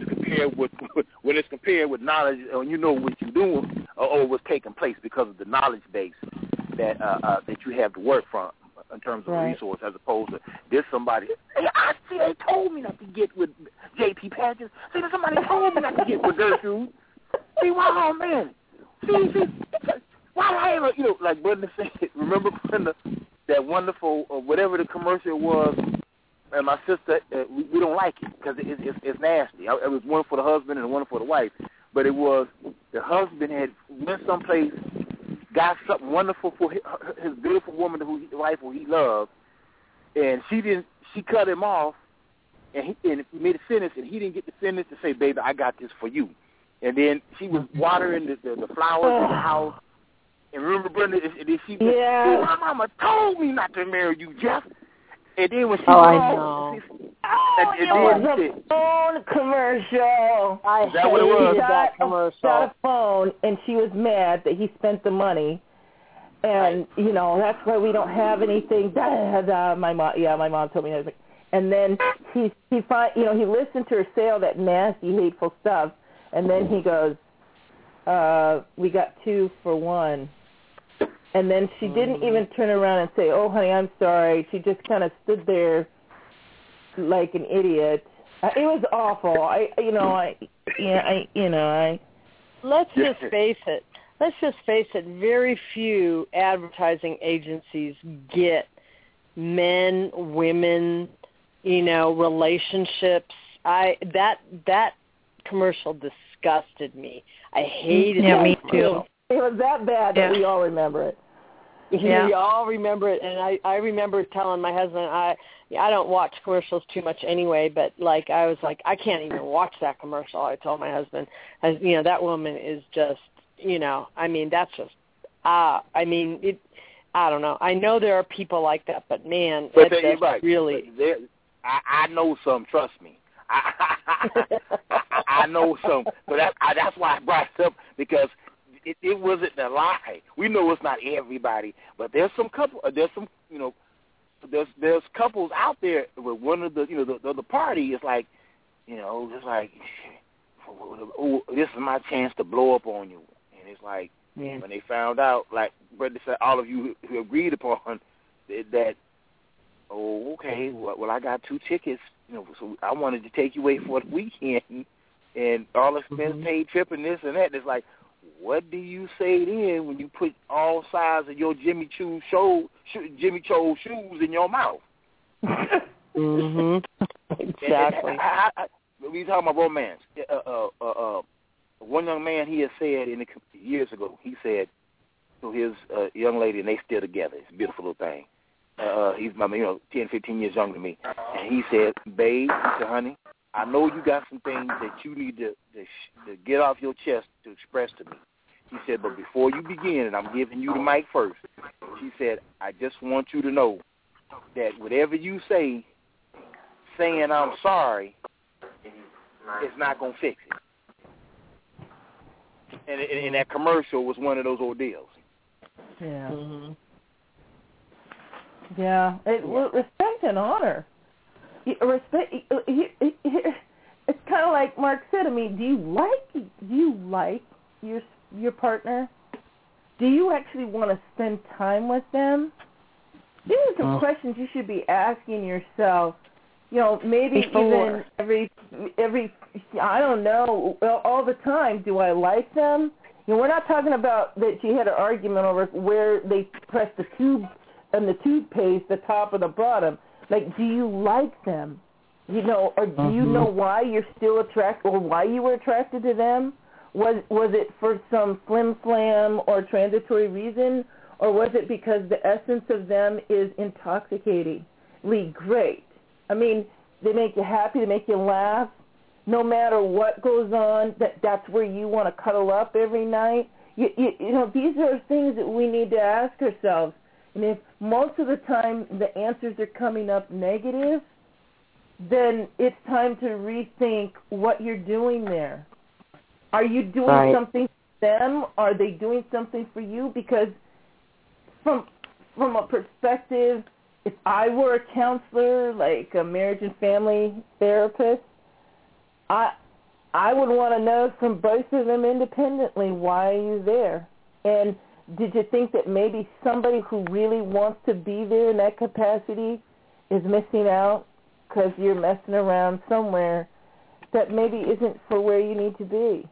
it's compared with knowledge, when you know what you're doing or what's taking place because of the knowledge base that you have to work from in terms of resource, as opposed to there's somebody. Hey, I see they told me not to get with J.P. Patches. See, somebody told me not to get with their shoes. See, wow, man. See, why I like Brenda said. Remember, Brenda, that wonderful whatever the commercial was. And my sister, we don't like it because it's nasty. It was one for the husband and one for the wife. But it was the husband had went someplace, got something wonderful for his beautiful woman, wife who he loved, and she cut him off, and he made a sentence, and he didn't get the sentence to say, baby, I got this for you. And then she was watering the flowers in the house. And remember, Brenda, she said, my mama told me not to marry you, Jeff. And then when she I know. It was a phone commercial. I hated that commercial. Got a phone, and she was mad that he spent the money. And, that's why we don't have anything. My mom told me that. And then he listened to her say all that nasty, hateful stuff. And then he goes, we got 2 for 1. And then she didn't even turn around and say, oh, honey, I'm sorry. She just kind of stood there like an idiot. It was awful. Let's just face it. Very few advertising agencies get men, women, relationships. That commercial disgusted me. I hated it. Me too. It was that bad that we all remember it. Yeah. We all remember it, and I remember telling my husband, I don't watch commercials too much anyway, but I was like, I can't even watch that commercial. I told my husband, that woman is just, that's just, I don't know. I know there are people like that, but man, but that's right. really. I know some. Trust me. I know some, but that's why I brought it up, because it wasn't a lie. We know it's not everybody, but there's some couples out there where one of the party is like, it's like, oh, this is my chance to blow up on you, and it's like when they found out, like Brenda said, all of you who agreed upon that. Oh, okay. Well, I got 2 tickets. So I wanted to take you away for the weekend, and all expense paid trip and this and that. And it's like, what do you say then when you put all sides of your Jimmy Choo shoes in your mouth? Exactly. We talking about romance. One young man, he had said years ago, he said to his young lady, and they still together. It's a beautiful little thing. He's 10, 15 years younger than me. And he said, babe, he said, honey, I know you got some things that you need to get off your chest to express to me. He said, but before you begin, and I'm giving you the mic first, she said, I just want you to know that whatever you say, saying I'm sorry, it's not going to fix it. And that commercial was one of those ordeals. Yeah. Yeah. Respect and honor. Respect. It's kind of like Mark said. I mean, do you like your partner? Do you actually want to spend time with them? These are some questions you should be asking yourself. Maybe even every I don't know, all the time. Do I like them? We're not talking about that she had an argument over where they pressed the tube and the toothpaste, the top or the bottom. Like, do you like them? Or do you know why you're still attracted, or why you were attracted to them? Was it for some flim-flam or transitory reason, or was it because the essence of them is intoxicatingly great? I mean, they make you happy, they make you laugh. No matter what goes on, that's where you want to cuddle up every night. These are things that we need to ask ourselves. And if most of the time the answers are coming up negative, then it's time to rethink what you're doing there. Are you doing something for them? Are they doing something for you? Because from a perspective, if I were a counselor, like a marriage and family therapist, I would want to know from both of them independently, why are you there? And did you think that maybe somebody who really wants to be there in that capacity is missing out because you're messing around somewhere that maybe isn't for where you need to be?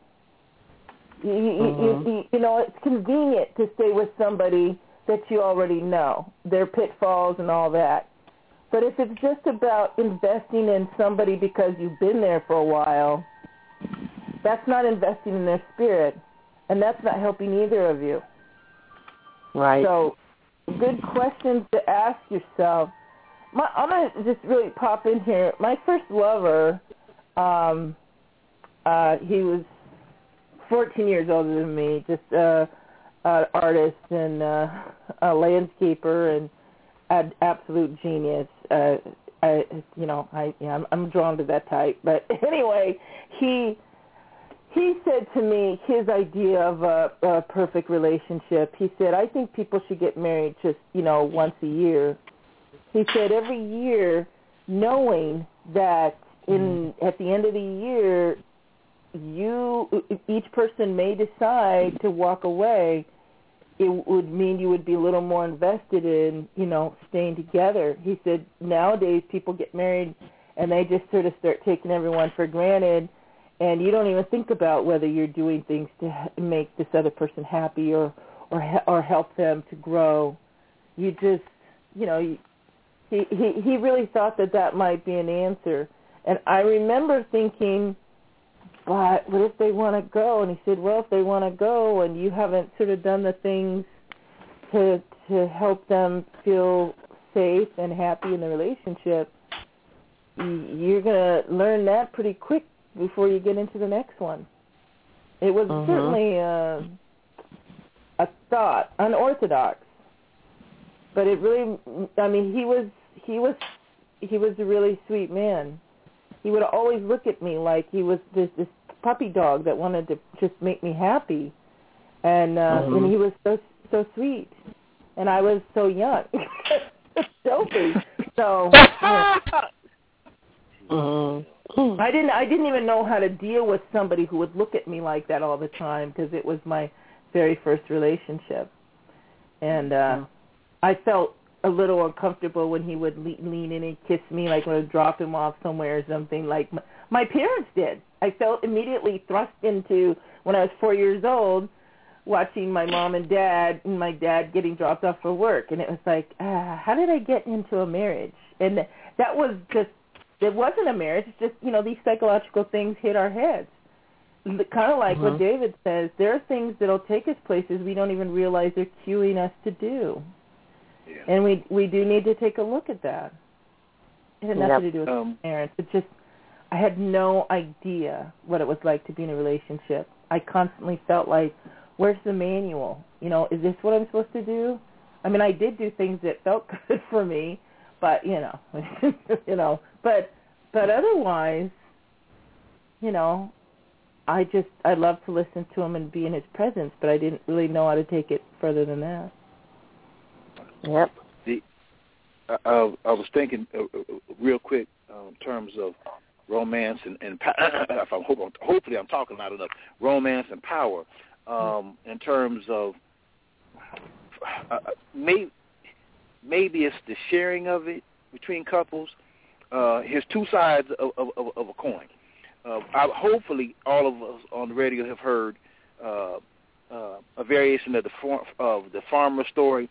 It's convenient to stay with somebody that you already know, their pitfalls and all that. But if it's just about investing in somebody because you've been there for a while, that's not investing in their spirit, and that's not helping either of you. Right. So, good questions to ask yourself. I'm going to just really pop in here. My first lover, he was 14 years older than me, just an artist and a landscaper and an absolute genius. I'm drawn to that type. But anyway, he said to me his idea of a perfect relationship. He said, I think people should get married just, once a year. He said every year, knowing that at the end of the year, each person may decide to walk away, it would mean you would be a little more invested in, staying together. He said nowadays people get married and they just sort of start taking everyone for granted, and you don't even think about whether you're doing things to make this other person happy or help them to grow. You just, he really thought that might be an answer. And I remember thinking, but what if they want to go? And he said, well, if they want to go and you haven't sort of done the things to help them feel safe and happy in the relationship, you're going to learn that pretty quick before you get into the next one. It was certainly a thought, unorthodox, but it really, I mean, he was a really sweet man. He would always look at me like he was this puppy dog that wanted to just make me happy, and he was so sweet, and I was so young, dopey. So I didn't even know how to deal with somebody who would look at me like that all the time, because it was my very first relationship, and I felt a little uncomfortable when he would lean in and kiss me, like when I would drop him off somewhere or something, like my parents did. I felt immediately thrust into, when I was 4 years old, watching my mom and my dad getting dropped off for work. And it was like, how did I get into a marriage? And that was just, it wasn't a marriage. It's just, these psychological things hit our heads. Kind of like what David says, there are things that will take us places we don't even realize they're cueing us to do. Yeah. And we do need to take a look at that. It had nothing to do with parents. It's just, I had no idea what it was like to be in a relationship. I constantly felt like, where's the manual? Is this what I'm supposed to do? I mean, I did do things that felt good for me, but, but otherwise, I love to listen to him and be in his presence, but I didn't really know how to take it further than that. Yep. I was thinking real quick in terms of romance and hopefully I'm talking loud enough. Romance and power. In terms of maybe it's the sharing of it between couples. Here's two sides of a coin. Hopefully, all of us on the radio have heard a variation of the farmer story.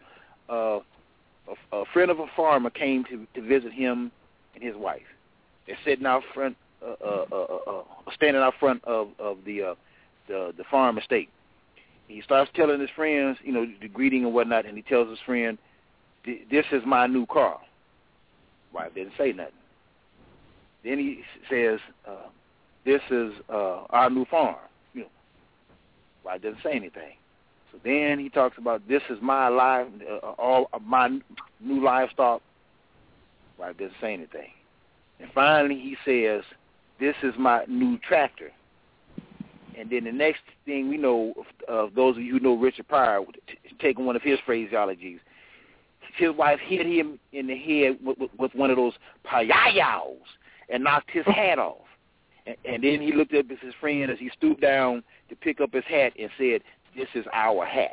A friend of a farmer came to visit him and his wife. They're sitting out front, standing out front of the farm estate. He starts telling his friends, the greeting and whatnot, and he tells his friend, "This is my new car." Wife didn't say nothing. Then he says, "This is our new farm." Wife didn't say anything. So then he talks about, "This is my life, all of my new livestock." Wife didn't say anything. And finally he says, "This is my new tractor." And then the next thing we know, of those of you who know Richard Pryor, taking one of his phraseologies, his wife hit him in the head with one of those payayos and knocked his hat off. And then he looked up at his friend as he stooped down to pick up his hat and said, "This is our hat."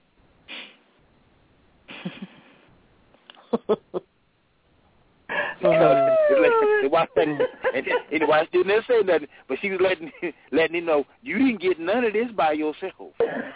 The wife didn't say nothing, but she was letting him know, you didn't get none of this by yourself.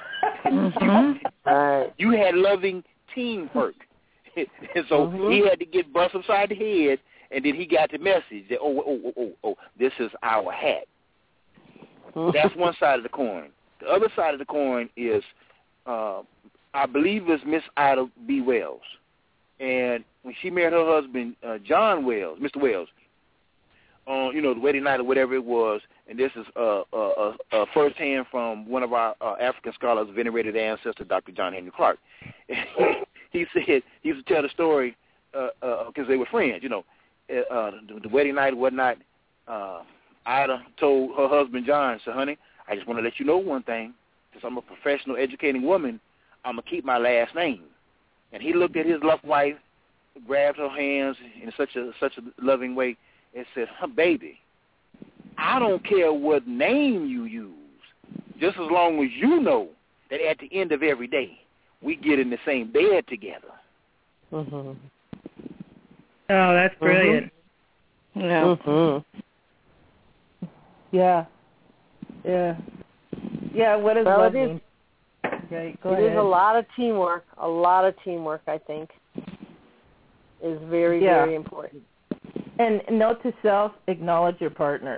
You had loving teamwork. And so he had to get bust upside the head, and then he got the message that, this is our hat. That's one side of the coin. The other side of the coin is, I believe it's Miss Ida B. Wells. And when she married her husband, John Wells, Mr. Wells, the wedding night or whatever it was, and this is firsthand from one of our African scholars, venerated ancestor, Dr. John Henry Clark. He said, he used to tell the story, because they were friends, the wedding night or whatnot. Ida told her husband, John, said, "Honey, I just want to let you know one thing. Since I'm a professional educating woman, I'm going to keep my last name." And he looked at his loved wife, grabbed her hands in such a loving way, and said, "Baby, I don't care what name you use, just as long as you know that at the end of every day, we get in the same bed together." Oh, that's brilliant. Yeah. Mm-hmm. Yeah. Yeah. Yeah, what does love mean? Okay, go ahead. It is a lot of teamwork. A lot of teamwork, I think, is very, very important. And note to self, acknowledge your partner.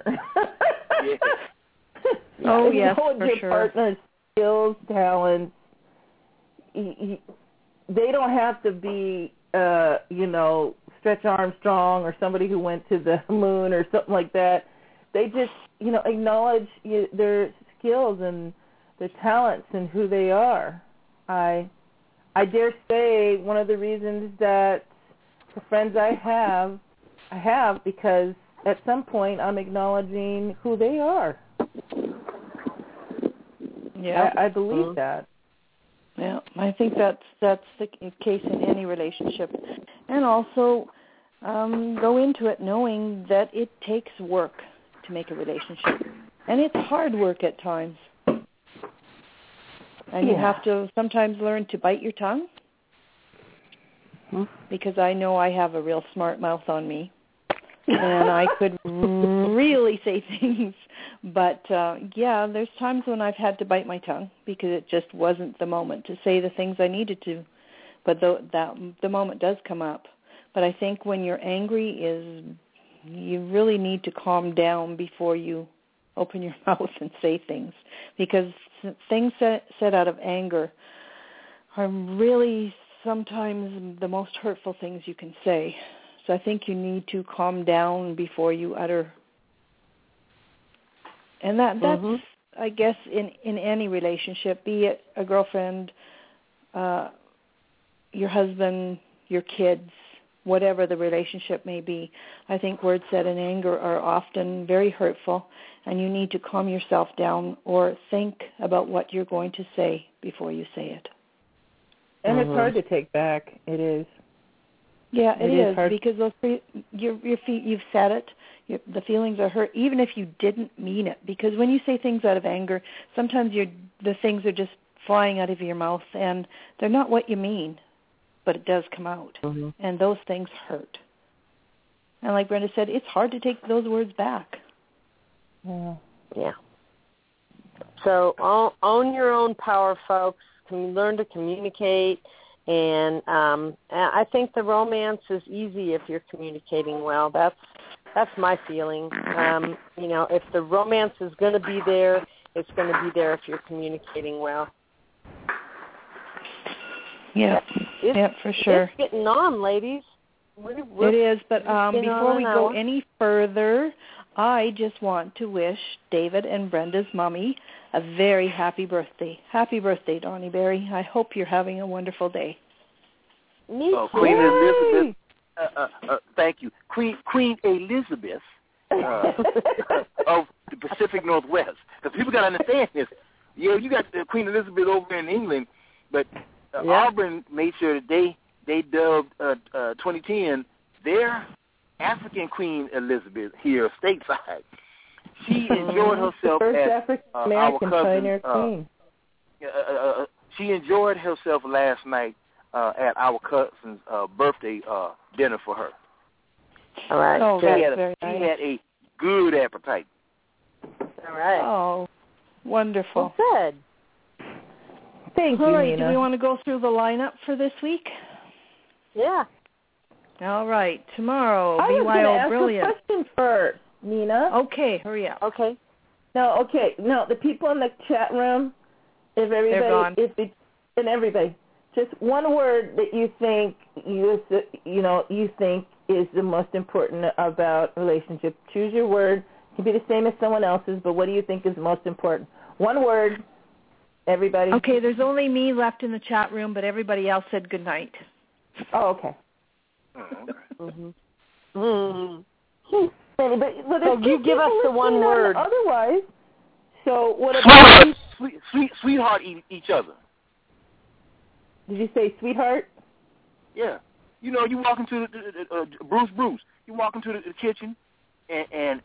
Oh, yes, acknowledge for your sure. partner's skills, talents. They don't have to be, Stretch Armstrong or somebody who went to the moon or something like that. They just, acknowledge their skills and their talents and who they are. I dare say one of the reasons that the friends I have because at some point I'm acknowledging who they are. Yeah, I believe that. Yeah, I think that's the case in any relationship, and also go into it knowing that it takes work to make a relationship, and it's hard work at times, and you have to sometimes learn to bite your tongue, because I know I have a real smart mouth on me, and I could really say things. But, there's times when I've had to bite my tongue because it just wasn't the moment to say the things I needed to. But the moment does come up. But I think when you're angry you really need to calm down before you open your mouth and say things. Because things said out of anger are really sometimes the most hurtful things you can say. So I think you need to calm down before you utter. And that's, I guess, in any relationship, be it a girlfriend, your husband, your kids, whatever the relationship may be. I think words said in anger are often very hurtful, and you need to calm yourself down or think about what you're going to say before you say it. And it's hard to take back. It is. Yeah, it is hard. because you've said it. The feelings are hurt, even if you didn't mean it. Because when you say things out of anger, sometimes the things are just flying out of your mouth, and they're not what you mean, but it does come out, and those things hurt. And like Brenda said, it's hard to take those words back. Yeah. So own your own power, folks. Can you learn to communicate? And I think the romance is easy if you're communicating well. That's my feeling. If the romance is going to be there, it's going to be there if you're communicating well. Yeah, for sure. It's getting on, ladies. It is, but before we go any further, I just want to wish David and Brenda's mommy a very happy birthday. Happy birthday, Donnie Berry. I hope you're having a wonderful day. Me too. Queen Elizabeth, thank you. Queen Elizabeth of the Pacific Northwest. Because people got to understand this. You got Queen Elizabeth over in England, but Auburn made sure that they dubbed 2010 their African Queen Elizabeth here stateside. She enjoyed herself first at African American our pioneer cousin. queen. She enjoyed herself last night at our cousin's birthday dinner for her. All right. Oh, she had a good appetite. All right. Oh, wonderful. Well, good. Thank you, All right, Nina. do we want to go through the lineup for this week? Yeah. All right, tomorrow, I was going to ask Brilliant. a question first, Nina. Okay, hurry up. Okay. No, the people in the chat room, if everybody, They're gone. And everybody, just one word that you think you think is the most important about relationship. Choose your word. It can be the same as someone else's, but what do you think is most important? One word, everybody. Okay, there's only me left in the chat room, but everybody else said good night. Oh, okay. But you give us the one word. Otherwise, so what about Sweetheart each other. Did you say sweetheart? Yeah. You walk into the Bruce. You walk into the kitchen and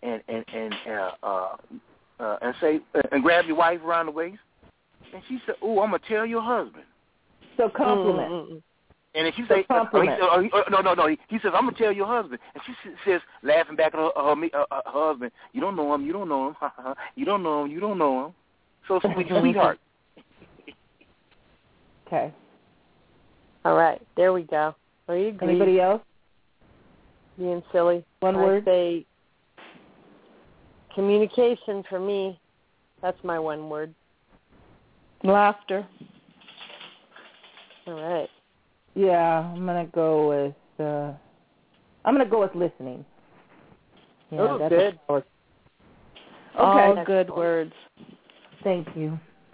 say and grab your wife around the waist, and she said, "Oh, I'm gonna tell your husband." So compliment. And if she says, no, he says, I'm going to tell your husband. And she says, laughing back at her husband, you don't know him, you don't know him, you don't know him, you don't know him. So sweetheart. Okay. All right, there we go. Are you agree? Anybody else? Being silly. One word? Say communication for me. That's my one word. Laughter. All right. Yeah, I'm gonna go with listening. Yeah, oh, that's good. Okay. All good words. Thank you.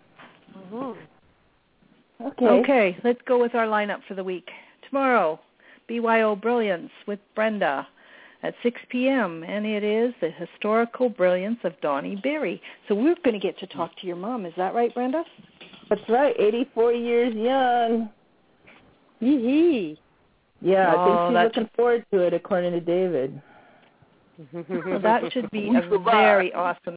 Mm-hmm. Okay, let's go with our lineup for the week. Tomorrow, BYO Brilliance with Brenda at 6 p.m., and it is the historical brilliance of Donnie Berry. So we're going to get to talk to your mom. Is that right, Brenda? That's right, 84 years young. Yee-hee. Yeah, I think she's looking forward to it, according to David. Well, that should be very awesome.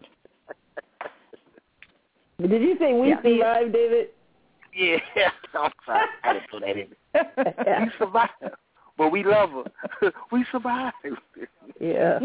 Did you say we survived, David? Yeah, I'm sorry. I didn't put that in. We survived. But we love her. We survived. Yeah.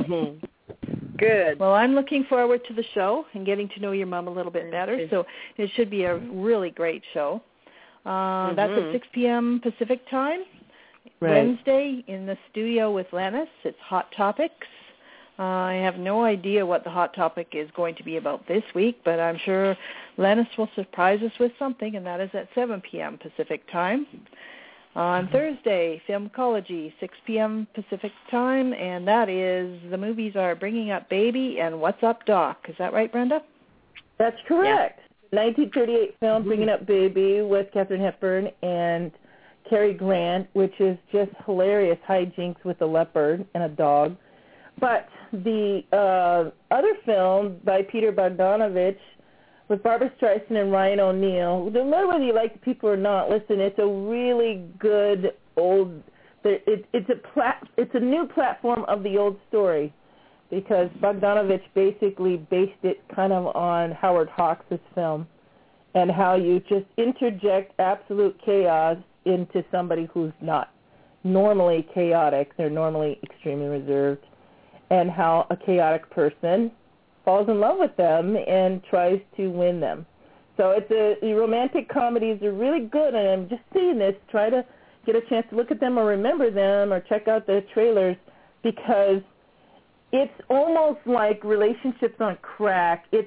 Good. Well, I'm looking forward to the show and getting to know your mom a little bit better. So it should be a really great show. That's at 6 p.m. Pacific time. Right. Wednesday in the studio with Lennis. It's Hot Topics. I have no idea what the hot topic is going to be about this week, but I'm sure Lennis will surprise us with something, and that is at 7 p.m. Pacific time. On Thursday, Filmcology, 6 p.m. Pacific time, and that is the movies are Bringing Up Baby and What's Up, Doc. Is that right, Brenda? That's correct. Yeah. 1938 film, Bringing Up Baby, with Katharine Hepburn and Cary Grant, which is just hilarious hijinks with a leopard and a dog. But the other film by Peter Bogdanovich with Barbara Streisand and Ryan O'Neal, no matter whether you like the people or not, listen, it's a really good old, it's a new platform of the old story, because Bogdanovich basically based it kind of on Howard Hawks' film, and how you just interject absolute chaos into somebody who's not normally chaotic. They're normally extremely reserved, and how a chaotic person falls in love with them and tries to win them. So the romantic comedies are really good, and I'm just seeing this. Try to get a chance to look at them or remember them or check out the trailers, because it's almost like Relationships on Crack. It's,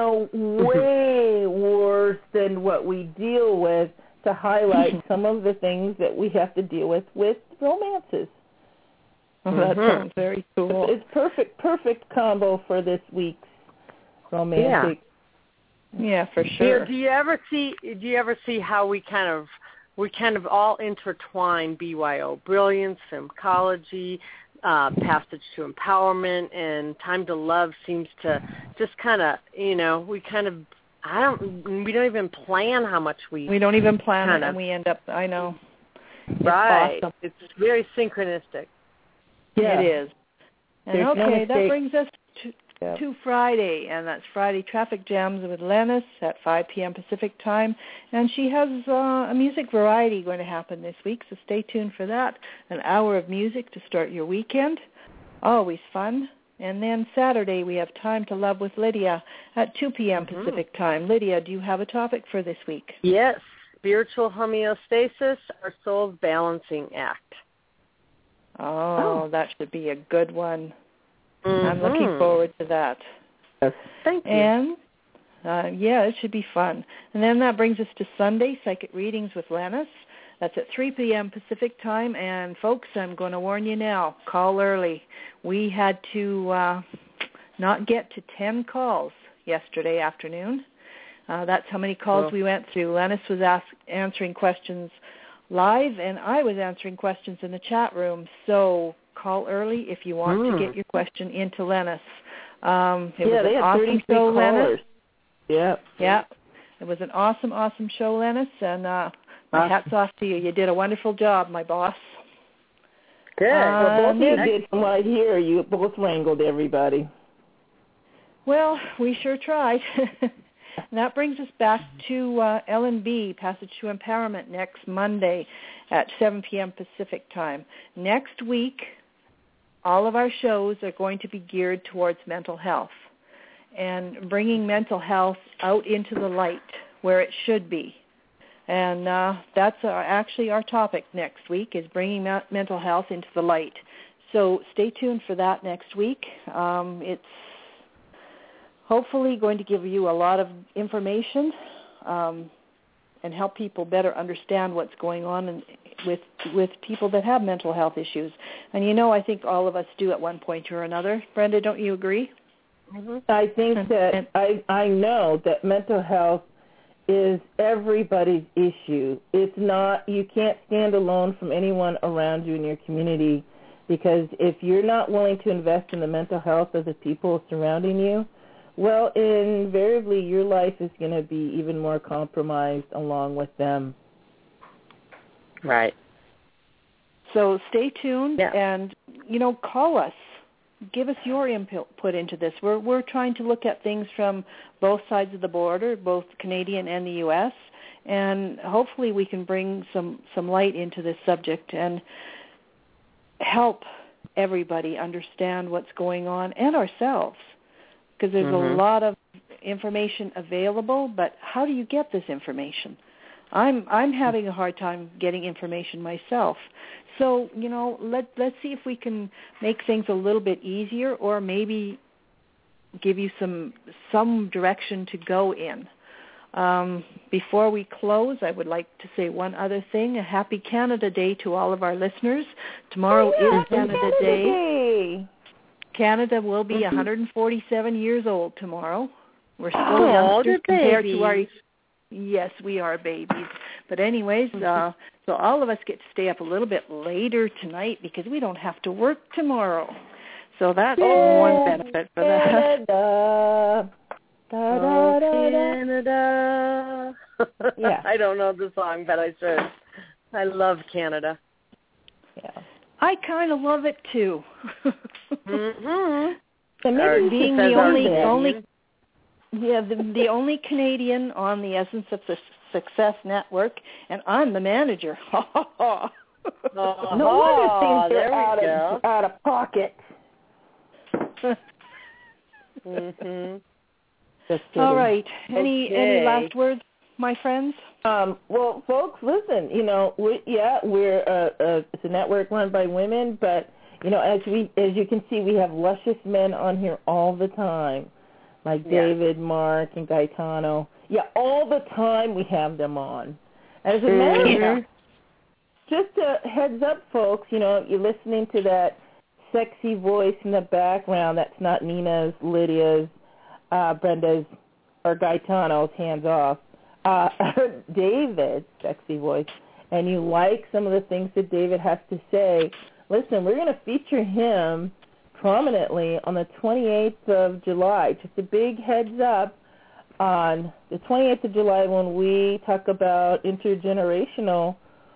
way worse than what we deal with, to highlight some of the things that we have to deal with romances. Oh, that sounds very cool. It's perfect combo for this week's romantic. Yeah, for sure. Do you ever see how we kind of all intertwine BYO Brilliance, Filmcology, Passage to Empowerment, and Time to Love seems to just kind of, we don't even plan how much we don't even plan it, and we end up, I know. Right. Awesome. It's very synchronistic. Yeah. It is. And that brings us Yeah. to Friday, and that's Friday Traffic Jams with Lennis at 5 p.m. Pacific time. And she has a music variety going to happen this week, so stay tuned for that. An hour of music to start your weekend. Always fun. And then Saturday we have Time to Love with Lydia at 2 p.m. Pacific time. Lydia, do you have a topic for this week? Yes. Spiritual homeostasis, our soul's balancing act. Oh, that should be a good one. I'm looking forward to that. Yes. Thank you. And, it should be fun. And then that brings us to Sunday, Psychic Readings with Lennis. That's at 3 p.m. Pacific time. And, folks, I'm going to warn you now, call early. We had to not get to 10 calls yesterday afternoon. That's how many calls we went through. Lennis was answering questions live, and I was answering questions in the chat room. So call early if you want to get your question into Lennis. It was an awesome show, Lennis. Yeah. It was an awesome show, Lennis, and my hat's off to you. You did a wonderful job, my boss. Good. Well, both of you did from what I hear. You both wrangled everybody. Well, we sure tried. And that brings us back to L&B, Passage to Empowerment, next Monday at 7 p.m. Pacific time. Next week, all of our shows are going to be geared towards mental health and bringing mental health out into the light where it should be. And that's actually our topic next week, is bringing mental health into the light. So stay tuned for that next week. It's hopefully going to give you a lot of information and help people better understand what's going on with people that have mental health issues. And I think all of us do at one point or another. Brenda, don't you agree? Mm-hmm. I think that I know that mental health is everybody's issue. It's not, you can't stand alone from anyone around you in your community, because if you're not willing to invest in the mental health of the people surrounding you, well, invariably your life is going to be even more compromised along with them. Right. So stay tuned and, call us. Give us your input into this. We're trying to look at things from both sides of the border, both Canadian and the U.S., and hopefully we can bring some light into this subject and help everybody understand what's going on and ourselves, because there's a lot of information available, but how do you get this information? I'm having a hard time getting information myself. So, let's see if we can make things a little bit easier, or maybe give you some direction to go in. Before we close, I would like to say one other thing. A happy Canada Day to all of our listeners. Tomorrow is Canada Day. Canada will be 147 years old tomorrow. We're still youngsters compared to our... Yes, we are babies. But anyways, so all of us get to stay up a little bit later tonight because we don't have to work tomorrow. So that's one benefit for that. Canada. Yeah. I don't know the song, but I should. I love Canada. Yeah. I kind of love it too. And maybe being the only Canadian on the Essence of Success Network, and I'm the manager. No wonder things are out of pocket. All right. Any last words, my friends? Well, folks, listen. We're it's a network run by women, but as you can see, we have luscious men on here all the time, like David, Mark, and Gaetano. Yeah, all the time we have them on. As a matter of fact, just a heads up, folks. You're listening to that sexy voice in the background. That's not Nina's, Lydia's, Brenda's, or Gaetano's. Hands off. David's sexy voice. And you like some of the things that David has to say. Listen, we're going to feature him prominently on the 28th of July. Just a big heads up on the 28th of July when we talk about the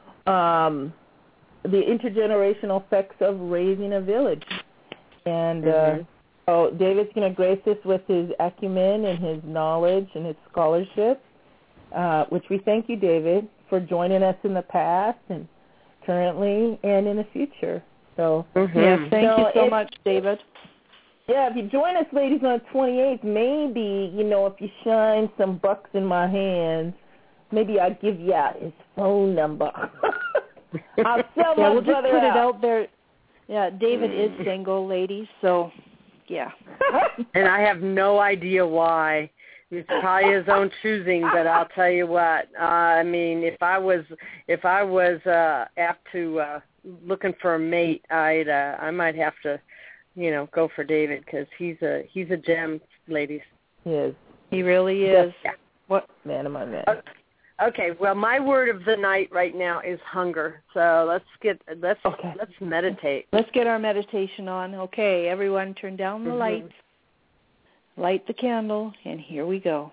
intergenerational effects of raising a village. And so David's going to grace us with his acumen and his knowledge and his scholarship, which we thank you, David, for joining us in the past and currently and in the future. So thank you so much, David. Yeah, if you join us, ladies, on the 28th, maybe, if you shine some bucks in my hands, maybe I'll give you his phone number. I'll sell my we'll just brother put out. it out there. Yeah, David is single, ladies, so, yeah. And I have no idea why. It's probably his own choosing, but I'll tell you what. If I was apt to looking for a mate, I might have to, go for David, because he's a gem, ladies. He is. He really is. Yeah. What man am I, man? Okay. Well, my word of the night right now is hunger. So let's meditate. Let's get our meditation on. Okay, everyone, turn down the lights. Light the candle, and here we go.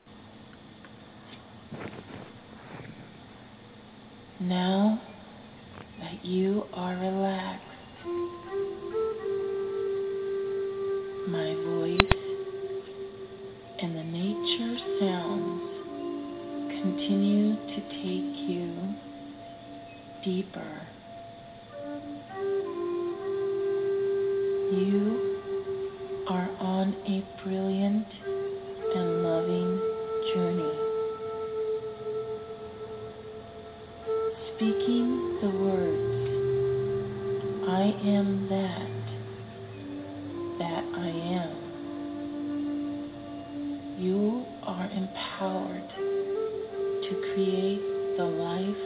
Now that you are relaxed, my voice and the nature sound You are on a brilliant and loving journey. Speaking the words, I am that I am. You are empowered to create the life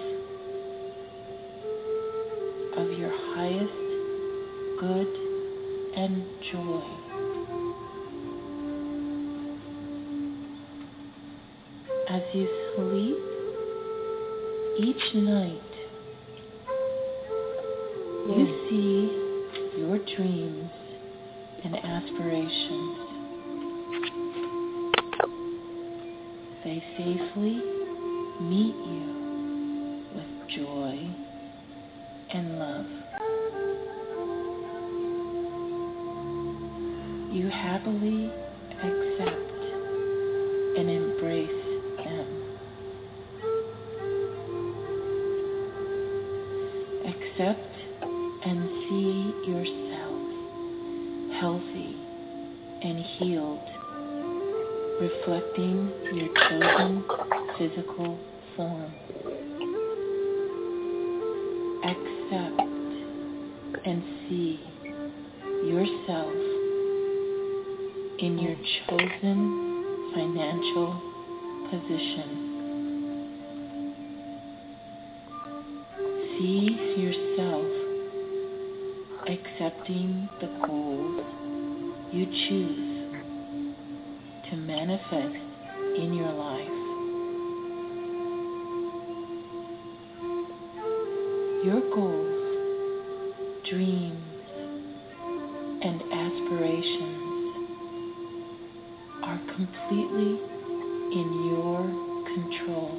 of your highest good and joy. As you sleep each night, you see your dreams and aspirations. They safely meet you with joy and love. You happily accept and embrace them. Accept and see yourself healthy and healed, reflecting your chosen physical form. Accept and see yourself in your chosen financial position. See yourself accepting the goals you choose to manifest in your life. Your goals, dreams, and aspirations are completely in your control.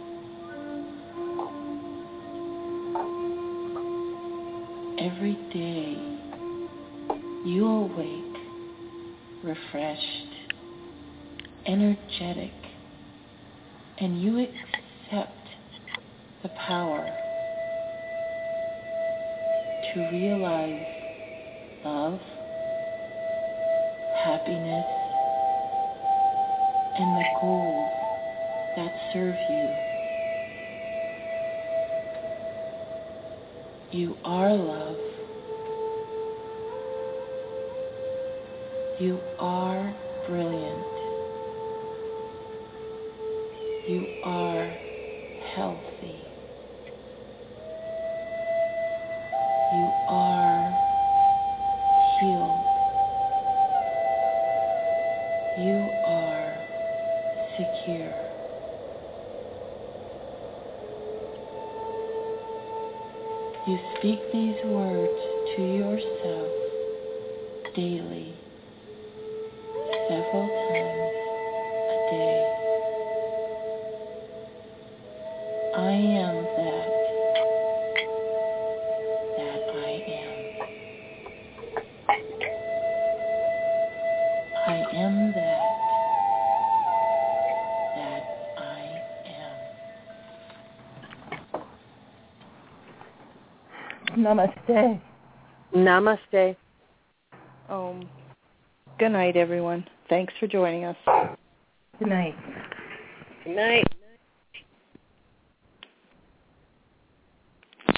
Every day you awake refreshed, energetic, and you accept the power to realize love, happiness, and the goals that serve you. You are love. You are brilliant. You are healthy. You are healed. You are secure. You speak these words to yourself daily, several times a day. I am that I am. I am that I am. Namaste. Namaste. Good night, everyone. Thanks for joining us. Good night. Good night.